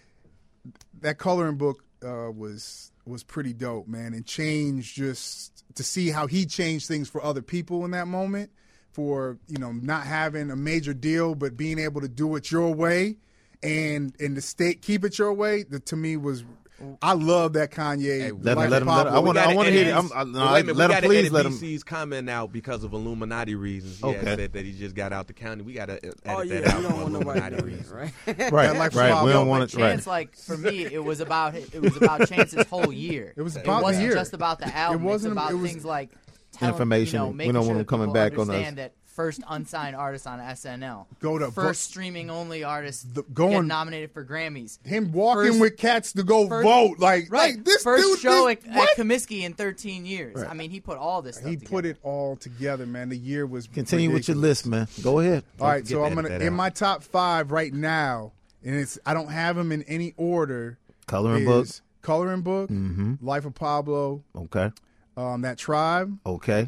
A: That coloring book was pretty dope, man, and changed just to see how he changed things for other people in that moment, for not having a major deal but being able to do it your way, and the keep it your way. That to me was, I love that Kanye.
B: Let
A: Life
B: him.
A: of Pablo.
B: I want to hear it. Let him. Please let him.
C: BC's comment out because of Illuminati reasons. He
B: Okay.
C: had said that he just got out the county. We got to edit
G: Oh
C: that
G: yeah,
C: out
G: you
C: for
G: don't want nobody
C: Illuminati
G: to
C: reasons.
G: right?
A: That
B: Right,
A: Life of
B: right.
A: Pablo.
B: We don't
F: But
B: want it. Right.
F: Chance, like for me, it was about Chance's whole year.
A: It was
F: It
A: about the
F: wasn't
A: year.
F: just about the album.
A: wasn't-
F: It's about
A: it was
F: things like telling,
B: information. We
F: making
B: don't
F: sure
B: want
F: that
B: them coming
F: people
B: back on us.
F: understand that first unsigned artist on SNL,
A: Go to
F: first streaming only artist
A: going-
F: get nominated for Grammys.
A: Him walking
F: First-
A: with cats to go
F: first-
A: vote, like this
F: first
A: dude.
F: show
A: this,
F: at
A: what?
F: Comiskey in 13 years. I mean, he put all this stuff
A: He
F: together.
A: put it all together, man. The year was
B: Continue with your
A: ridiculous.
B: list, man. Go ahead.
A: All right, so
C: forget
A: I'm
C: to
A: gonna
C: edit that
A: in
C: out.
A: my top 5 right now, and I don't have them in any order.
B: Coloring book.
A: is Coloring Book, Life of Pablo,
B: Okay.
A: that Tribe,
B: Okay.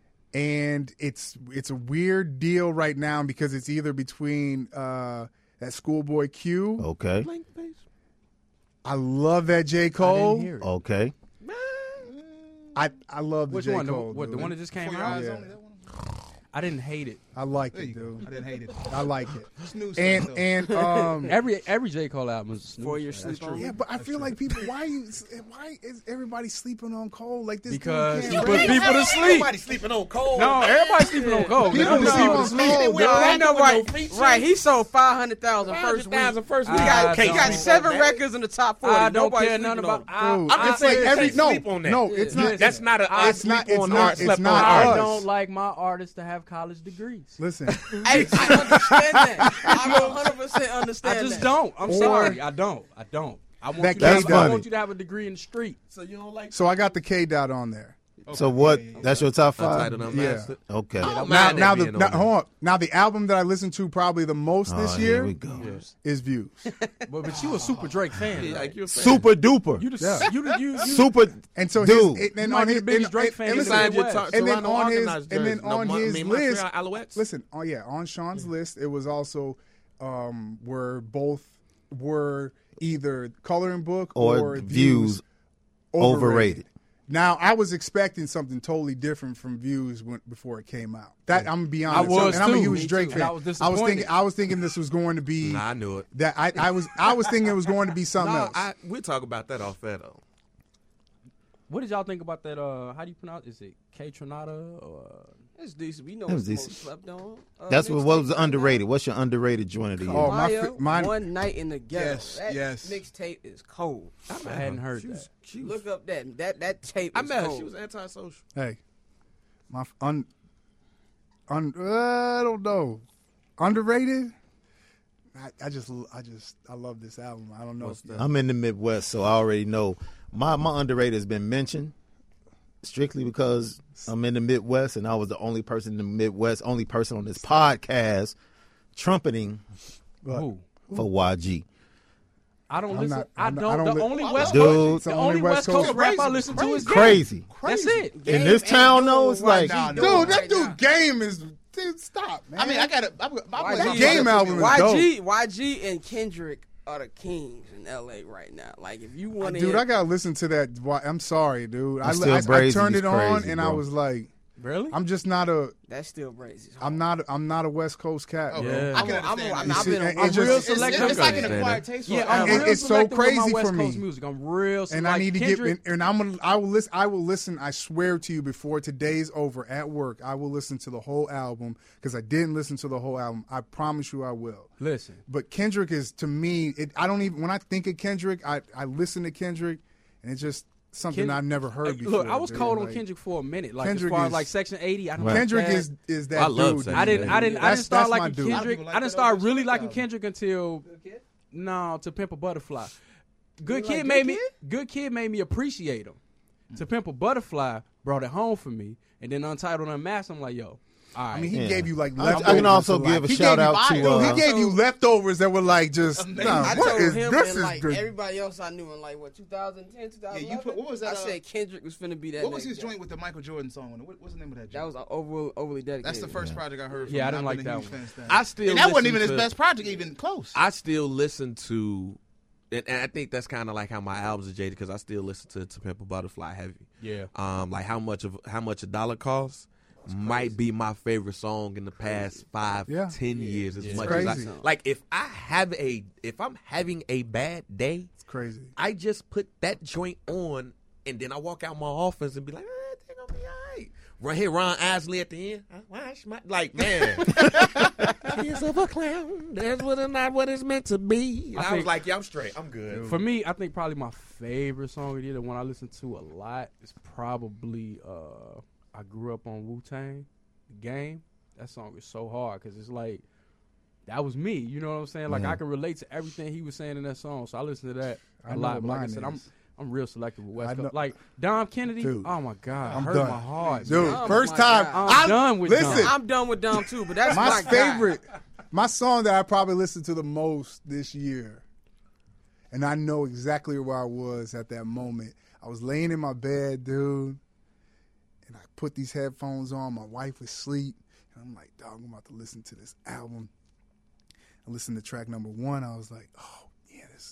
A: and it's a weird deal right now because it's either between that Schoolboy Q.
B: Okay.
A: I love that J.
E: I
A: Cole.
E: didn't hear it.
B: Okay.
A: I love the
E: Which
A: J.
E: one?
A: Cole.
E: The
A: dude.
E: one that just came
H: For Your
E: out?
H: Eyes
A: Yeah.
H: Only, that one?
E: I didn't hate it.
A: I like
H: There
A: it,
H: you go.
A: dude.
H: I didn't hate it.
A: I like it.
H: Snooze
A: And
H: though.
E: Every J. Cole album is a snooze.
G: For your
E: That's
G: sleep on.
A: yeah, but I feel like people. Why is everybody sleeping on Cole like this?
E: Because
A: dude
E: he
A: can't
E: put
A: rap.
E: people to sleep.
C: Everybody sleeping on Cole.
E: No, everybody's sleeping on Cole.
A: People
E: No,
A: sleep on Cole.
C: We don't
G: I know,
C: do no
G: right?
C: features.
G: Right, he sold 500,000 first week.
C: 500,000 first
G: He
C: week.
G: got,
E: I
G: he got
E: don't-
G: 7 records in the top 40.
E: I don't
G: Nobody's
E: care nothing
G: sleeping on
E: about.
G: him.
A: Dude,
C: I'm
A: it's
C: just
A: like
C: saying,
A: every
C: can't sleep on that.
A: no, it's not.
C: That's not a I
A: It's not-
C: sleep
A: it's
C: on
A: not-
C: art,
A: it's
C: slept
A: not
C: on
E: I
A: us.
C: art.
E: don't like my artists to have college degrees.
A: Listen,
G: Hey, I understand that. I 100% understand
E: I just
G: that.
E: don't. I'm
A: Or-
E: sorry. I don't. I want
A: That
E: you to have,
A: K
E: I
A: Dot.
E: want you to have a degree in the street.
C: So you don't like
A: so I got the K Dot on there.
B: So what? That's your top
C: Untitled
B: five?
C: Unmastered?
B: Okay.
C: I don't
A: Now,
C: mind
A: now
C: that
A: the
C: being on
A: now,
C: there.
A: hold on. Now the album that I listened to probably the most this
B: Oh, here
A: year
B: we go.
A: is Views.
E: But you a super Drake fan.
C: Yeah,
E: right?
C: like you're a fan.
B: Super duper.
E: You the
A: Yeah.
E: you
B: Super
A: And so
B: dude.
A: his, and
E: might
A: on
E: be
A: his
E: the biggest
A: and-
E: Drake
A: and-
E: fan
A: and
E: in
A: listen,
E: the
C: Signed your
E: Midwest.
A: and then
C: Toronto
A: on his
C: organized
A: and then
C: jersey. No,
A: on
C: I
A: his
C: mean,
A: list,
C: Montreal Alouettes.
A: listen, on Sean's list, it was also were either Coloring Book
B: Or Views overrated.
A: Now I was expecting something totally different from Views before it came out. That I'm gonna be honest.
E: I was
A: and I'm a
E: too.
A: huge
E: Me
A: Drake
E: too.
A: fan.
E: And I was disappointed.
A: I was thinking this was going to be
C: Nah, I knew it.
A: that I was thinking it was going to be something
C: No,
A: else.
C: we'll talk about that off air though.
E: What did y'all think about that? How do you pronounce? Is it K Tronada or?
G: It's decent. We know
B: That
G: what's
B: was
G: the most
B: decent.
G: slept on.
B: That's what was underrated. What's your underrated joint of the year?
A: Oh, my
G: Maya,
A: mine-
G: One Night in the Ghetto.
H: Yes,
G: That
H: yes.
G: mixtape is cold.
E: I hadn't heard that.
G: Look up that tape.
C: I
G: is
C: met her.
G: cold.
C: She was antisocial.
A: Hey, I don't know. Underrated? I love this album. I don't know.
C: What's that?
B: I'm in the Midwest, so I already know. My underrated has been mentioned strictly because I'm in the Midwest, and I was the only person in the Midwest, only person on this podcast trumpeting
E: Who?
B: for YG.
E: I don't
A: I'm
E: listen.
A: not-
E: I
A: I'm not-
E: don't.
A: I don't
E: The
A: li-
E: only West
B: Dude.
E: Coast.
A: It's
E: The
A: the
E: only
A: only
E: West
A: West
E: Coast
A: Coast-
E: rap I listen to is Game.
B: Crazy.
E: That's it.
B: In
G: Game
B: this
G: ain't
B: town,
G: doing
B: though, it's
G: right
B: like
G: now.
A: Dude, that
G: Right now.
A: dude Game is dude. Stop, man.
H: I mean, I got
G: YG
A: Game album is
G: YG and Kendrick are the kings in LA right now. Like if you want to,
A: Dude, I gotta listen to that. I'm sorry, dude. I
B: Still
A: I
B: Brazy's
A: turned it on
B: crazy,
A: and I
B: bro.
A: was like,
E: Really?
A: I'm just not a.
G: that's still crazy.
A: I'm not a West Coast cat.
H: Oh,
A: bro.
E: Yeah.
H: I can
G: I'm
H: understand.
A: You see,
G: been.
A: and
G: I'm
A: it just-
G: real
A: it's-
G: selective.
H: It's like an
C: Understand
H: acquired
C: that.
H: taste.
E: Yeah,
H: for
E: I'm
H: albums.
E: real
A: it's so
E: selective with
A: crazy
E: my West
A: for
E: Coast
A: me.
E: music. I'm real.
A: And
E: like
A: I need to
E: Kendrick,
A: get, and I will listen. I will listen. I swear to you, before today's over at work, I will listen to the whole album because I didn't listen to the whole album. I promise you, I will.
E: Listen,
A: But Kendrick is to me. I don't even when I think of Kendrick, I listen to Kendrick, and it's just something I've never heard before.
E: Look, I was
A: dude.
E: cold on
A: Like,
E: Kendrick for a minute. Like
A: Kendrick
E: as far as
A: is-
E: like Section 80, I don't.
B: Right.
E: like
A: Kendrick
E: that.
A: is that
C: I love
A: dude.
C: Section
A: dude.
E: I didn't
A: That's
E: start
A: my
E: liking
A: dude.
E: Kendrick.
H: like
E: I
H: that
E: didn't start
H: over
E: really
H: Snoop
E: liking
H: album.
E: Kendrick until To Pimp a Butterfly. Good
G: like
E: Kid
G: Good
E: made me.
G: Kid?
E: Good Kid made me appreciate him. To Pimp a Butterfly brought it home for me, and then Untitled Unmasked. I'm like, yo, all right.
A: I mean, he
B: Yeah.
A: gave you like
B: I
A: leftovers.
B: can also
A: to,
B: give
A: like,
B: a shout out to.
A: Dude, he gave you leftovers that were like just. Nah,
G: I
A: what
G: told
A: is
G: him
A: this?
G: and
A: Is
G: like
A: good.
G: everybody else I knew in like 2010, 2011.
H: you put- what was that,
G: I said Kendrick was finna be that.
H: What was
G: next
H: his
G: guy.
H: joint with the Michael Jordan song on it? What's the name of that
G: That
H: joint?
G: was overly dedicated.
H: That's the first project I heard from
E: Yeah, I
H: him.
E: didn't
H: I've
E: like
H: been a
E: that
H: huge
E: one.
H: fan since then.
C: I still
H: And that wasn't
C: listen
H: even his
C: to-
H: best project, even close.
C: I still listen to, and I think that's kind of like how my albums are jaded because I still listen to Pimp a Butterfly heavy.
E: Yeah.
C: Like how much a dollar costs might be my favorite song in the past 5,
A: Yeah.
C: 10 years. As much
A: crazy.
C: as like if I'm having a bad day,
A: It's crazy.
C: I just put that joint on, and then I walk out my office and be like, they're gonna be all right. Right here, Ron Isley at the end. I wash my man. Tears of a clown. That's not what it's meant to be. And I was
E: think-
C: like, yeah, I'm straight. I'm good.
E: For me, I think probably my favorite song of the year, the one I listen to a lot, is probably I Grew Up on Wu-Tang, The Game. That song is so hard because it's like, that was me. You know what I'm saying? Like, I can relate to everything he was saying in that song. So I listen to that
A: I
E: a
A: know
E: lot.
A: what
E: But like I
A: mine
E: said,
A: is.
E: I'm real selective with West
A: I know-
E: Coast. Like, Dom Kennedy,
A: Dude,
E: oh my God,
A: I'm
E: hurt
A: done.
E: my heart.
A: Dude,
E: man.
G: Oh
A: first
G: my
A: time.
G: God.
E: I'm done with
A: listen,
E: Dom.
G: I'm done with Dom too, but that's
A: my
G: my guy.
A: favorite, my song that I probably listened to the most this year, and I know exactly where I was at that moment. I was laying in my bed, dude, and I put these headphones on. My wife was asleep, and I'm like, dog, I'm about to listen to this album. I listened to track number 1. I was like, oh, yeah, this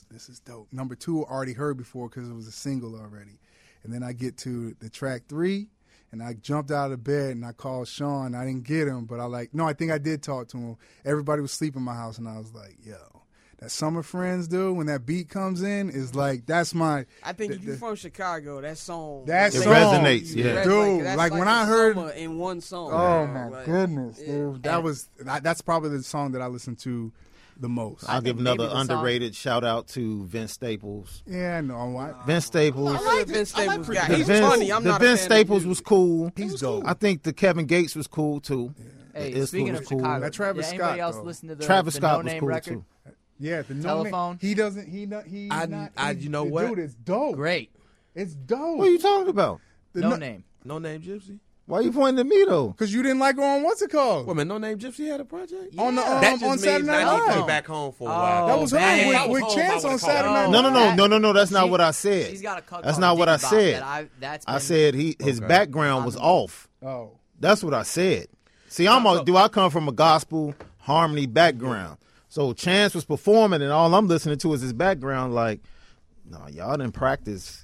A: this is dope. Number 2 I already heard before because it was a single already. And then I get to the track 3, and I jumped out of bed and I called Sean. I didn't get him, but I think I did talk to him. Everybody was sleeping in my house, and I was like, yo. That Summer Friends, dude, when that beat comes in, is like, that's my...
G: I think if you're from Chicago, that song...
A: That
B: it
A: song
B: resonates, yeah.
A: Dude, like when I heard...
G: in one song.
A: Oh, my
G: like,
A: goodness,
G: yeah.
A: dude. That's probably the song that I listened to the most.
B: I'll give
F: maybe
B: another
F: the song-
B: underrated shout out to Vince Staples.
A: Yeah, no.
B: Vince Staples.
G: I like Vince Staples guy.
B: The
G: He's
B: Vince,
G: funny. I'm
B: the
G: not a
B: Vince
G: fan
B: Staples
G: of
B: was cool.
A: He's dope.
B: I think the Kevin Gates was cool too.
F: Hey,
B: The Isla
F: speaking
B: was
F: of
B: cool.
F: Chicago,
A: That Travis
F: did anybody
A: Scott,
F: else
A: though.
F: listen to the
B: Travis
F: the
B: Scott
F: No
B: was
F: Name
B: cool
F: record?
B: too.
A: Yeah, the
F: Telephone.
A: He doesn't. He
C: you know
A: the
C: what?
A: Dude, it's dope.
F: Great.
A: It's dope.
B: What are you talking about?
F: No Name.
C: No Name Gypsy.
B: Why you pointing at me though?
A: Because you didn't like on what's it called?
C: Wait a minute, No Name Gypsy had a project?
A: On the
C: That just
A: on
C: means
A: Saturday Night
C: that he
A: Live.
C: came back home for a while.
A: That was her
F: dang.
A: with,
F: That
C: was
A: with
C: home,
A: Chance
C: I
A: on
C: would've
A: Saturday
F: called
A: Night
F: it.
B: No,
A: Live.
B: that's not what I said.
F: She's got a cut
B: That's
F: called
B: not what I
F: Diggy Bop
B: said.
F: that that's
B: I
F: been-
B: said his background was off.
A: Oh,
B: That's what I said. See, I come from a gospel harmony background. So Chance was performing, and all I'm listening to is his background. Like, no, y'all didn't practice.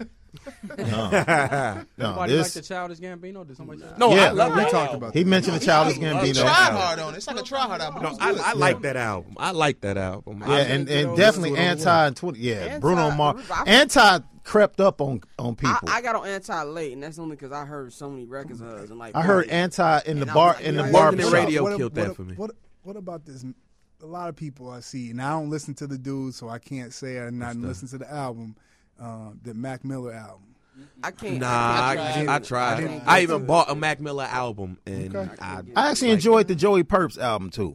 B: No,
E: Nobody like
B: this.
E: the Childish Gambino? Did somebody say that?
C: No,
B: Yeah.
C: I love
A: we
C: that
A: talked
C: album.
A: about
B: He mentioned the Childish
H: Try
B: Gambino.
H: hard on it. It's like a try hard album.
C: No, I like that album. I like that album.
B: Yeah, and definitely Anti and 20. Yeah,
G: Anti-
B: Bruno Mars.
G: I-
B: Anti crept up on people.
G: I got on Anti late, and that's only because I heard so many records of hers. And like,
B: I heard Anti in the
G: And I
B: bar
G: was like,
B: in the
G: yeah,
C: Working in
B: barbershop.
C: radio killed that for me.
A: What about this? A lot of people I see, and I don't listen to the dude, so I can't say I not listen to the album, the Mac Miller album.
G: I can't.
C: Nah,
G: I
C: I tried.
A: didn't-
C: I even bought a Mac Miller album, and
A: Okay.
B: I actually enjoyed the Joey Purps album too.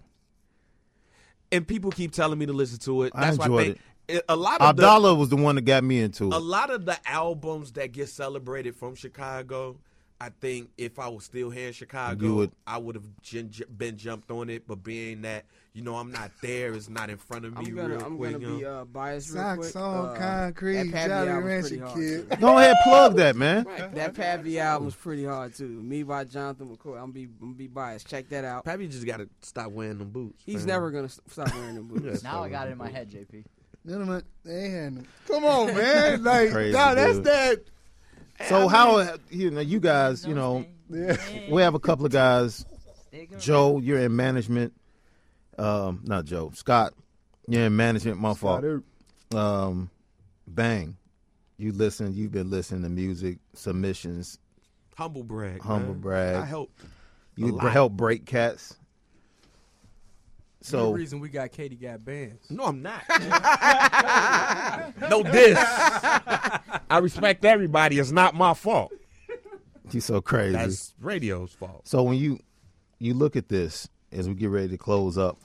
C: and people keep telling me to listen to it.
B: I
C: That's why I
B: enjoyed
C: think a lot of
B: Abdallah was the one that got me into
C: a
B: it.
C: lot of the albums that get celebrated from Chicago, I think if I was still here in Chicago, I would have been jumped on it. But being that I'm not there, it's not in front of me.
G: I'm gonna be biased real quick.
A: Socks on concrete,
G: that Pappy
A: Jolly
G: album's
A: Rancher
G: pretty hard,
A: kid.
G: too.
B: Go ahead, plug that, man.
G: That Pappy album's pretty hard too. Me by Jonathan McCoy. I'm gonna be biased. Check that out.
C: Pappy just got to stop wearing them boots.
G: He's
C: man.
G: never gonna stop wearing them boots.
F: Now I got it in my head, JP.
A: Come on, man! Like,
B: Crazy,
A: nah, that's
B: dude.
A: that.
B: So how you guys,
A: Yeah.
B: we have a couple of guys. Joe, you're in management. Not Joe. Scott, you're in management. My fault. Bang, you've been listening to music submissions.
C: Humble brag.
B: Humble
C: man.
B: brag.
C: I help.
B: You help break cats.
E: So
B: So
E: the reason we got Katie got bands.
C: No, I'm not. No diss. I respect everybody. It's not my fault.
B: he's so crazy.
C: That's radio's fault.
B: So when you look at this as we get ready to close up,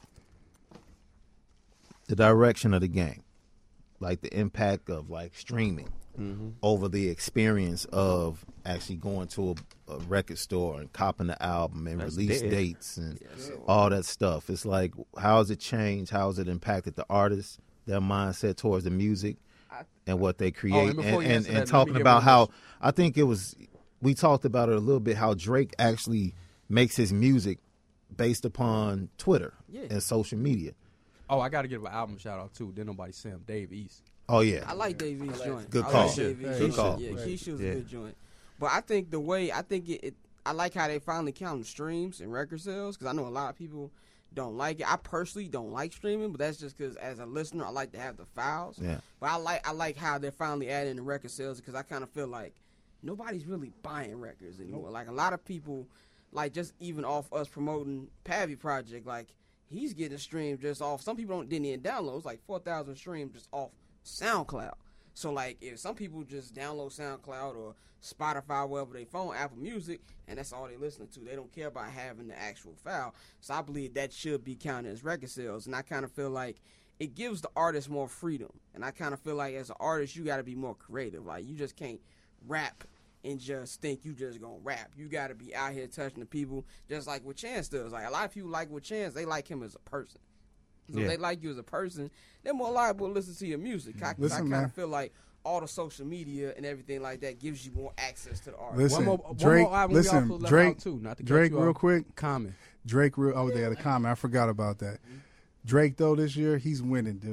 B: the direction of the game, like the impact of like streaming over the experience of actually going to a record store and copping the album and
C: That's
B: release
C: dead.
B: dates and all that stuff. It's like, how has it changed? How has it impacted the artists, their mindset towards the music and what they create?
E: and before you answer that, let
B: And
E: me
B: talking
E: give
B: about
E: one
B: how,
E: more-
B: I think we talked about it a little bit, how Drake actually makes his music based upon Twitter and social media.
E: Oh, I got to give an album shout out too. Didn't nobody say him, Dave East.
B: Oh, yeah.
G: I like Dave East's joint.
B: Good
G: I
B: call.
G: like Dave East's
B: Good
G: joint.
B: call.
G: Yeah, Keisha was
C: Yeah.
G: a good joint. But I think I like how they finally count streams and record sales because I know a lot of people don't like it. I personally don't like streaming, but that's just because as a listener, I like to have the files.
B: Yeah.
G: But I like how they're finally adding the record sales because I kind of feel like nobody's really buying records anymore. Like a lot of people, like just even off us promoting Pappy Project, like he's getting streamed just off. Some people didn't even download. It's like 4,000 streams just off SoundCloud. So like if some people just download SoundCloud or Spotify, wherever they phone, Apple Music, and that's all they listening to. They don't care about having the actual file. So I believe that should be counted as record sales. And I kind of feel like it gives the artist more freedom. And I kind of feel like as an artist, you got to be more creative. Like you just can't rap and just think you just gonna rap. You got to be out here touching the people, just like what Chance does. Like a lot of people like what Chance, they like him as a person. So if they like you as a person, they're more liable to listen to your music. I kind of feel like all the social media and everything like that gives you more access to the artist.
A: Listen,
E: One more
A: Drake.
E: album we also
A: Listen,
E: left
A: Drake.
E: out too, not to cut
A: Drake,
E: you
A: real
E: off.
A: quick.
E: Common.
A: Drake, real. Oh, they had a comment. I forgot about that. Drake, though, this year he's winning, dude.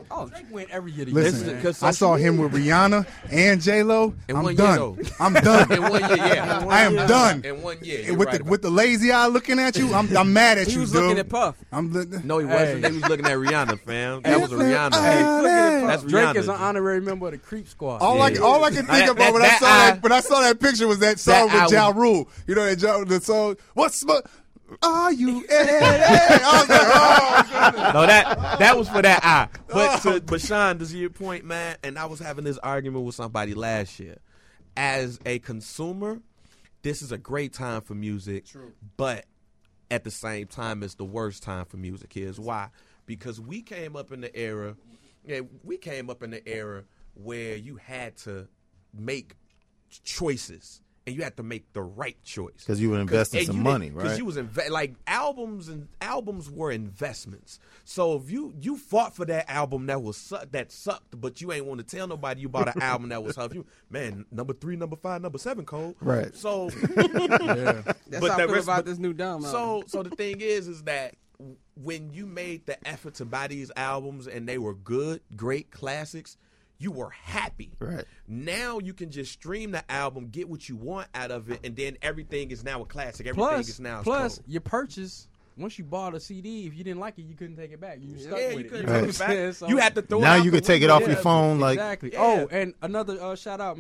G: Oh,
E: Drake win every year.
A: Listen,
C: Because
A: I saw him with Rihanna and J-Lo.
C: In
A: I'm
C: 1 year,
A: done.
C: though.
A: I'm done.
C: In 1 year, yeah.
A: I am done.
C: In 1 year,
A: And
C: you're
A: with
C: right
A: the
C: about
A: with the lazy eye looking at you, I'm mad at
G: he
A: you,
G: was
A: dude.
G: looking at Puff.
C: No, he wasn't. He was looking at Rihanna, fam. That was a Rihanna. That's
E: Drake
C: Rihanna.
E: is an honorary member of the Creep Squad.
A: All I can think about when I saw that picture was that song with Ja Rule. You know the song. What's my? Are you? I was like, oh.
C: No, that was for that eye. But Sean, to your point, man, and I was having this argument with somebody last year. As a consumer, this is a great time for music. True. But at the same time, it's the worst time for music. Here's why. Because we came up in the era where you had to make choices. And you had to make the right choice
B: because you were investing some money, right?
C: Because you was like albums were investments. So if you fought for that album that sucked, but you ain't want to tell nobody you bought an album that was tough. You man, number 3, number 5, number 7, Cole.
B: Right.
C: So
G: That's how I feel about this new Dumb album.
C: So the thing is that when you made the effort to buy these albums and they were good, great classics, you were happy.
B: Right.
C: Now you can just stream the album, get what you want out of it, and then everything is now a classic. Everything is now
E: plus
C: cold.
E: your purchase. Once you bought a CD, if you didn't like it, you couldn't take it back. You stuck with
C: you
E: it.
C: couldn't
B: Right.
C: take it back.
E: So
C: You had to throw it
B: Now
C: out
B: you
C: the
B: can take it
C: window.
B: off your phone. Like
E: Exactly.
C: Yeah.
E: Oh, and another shout out.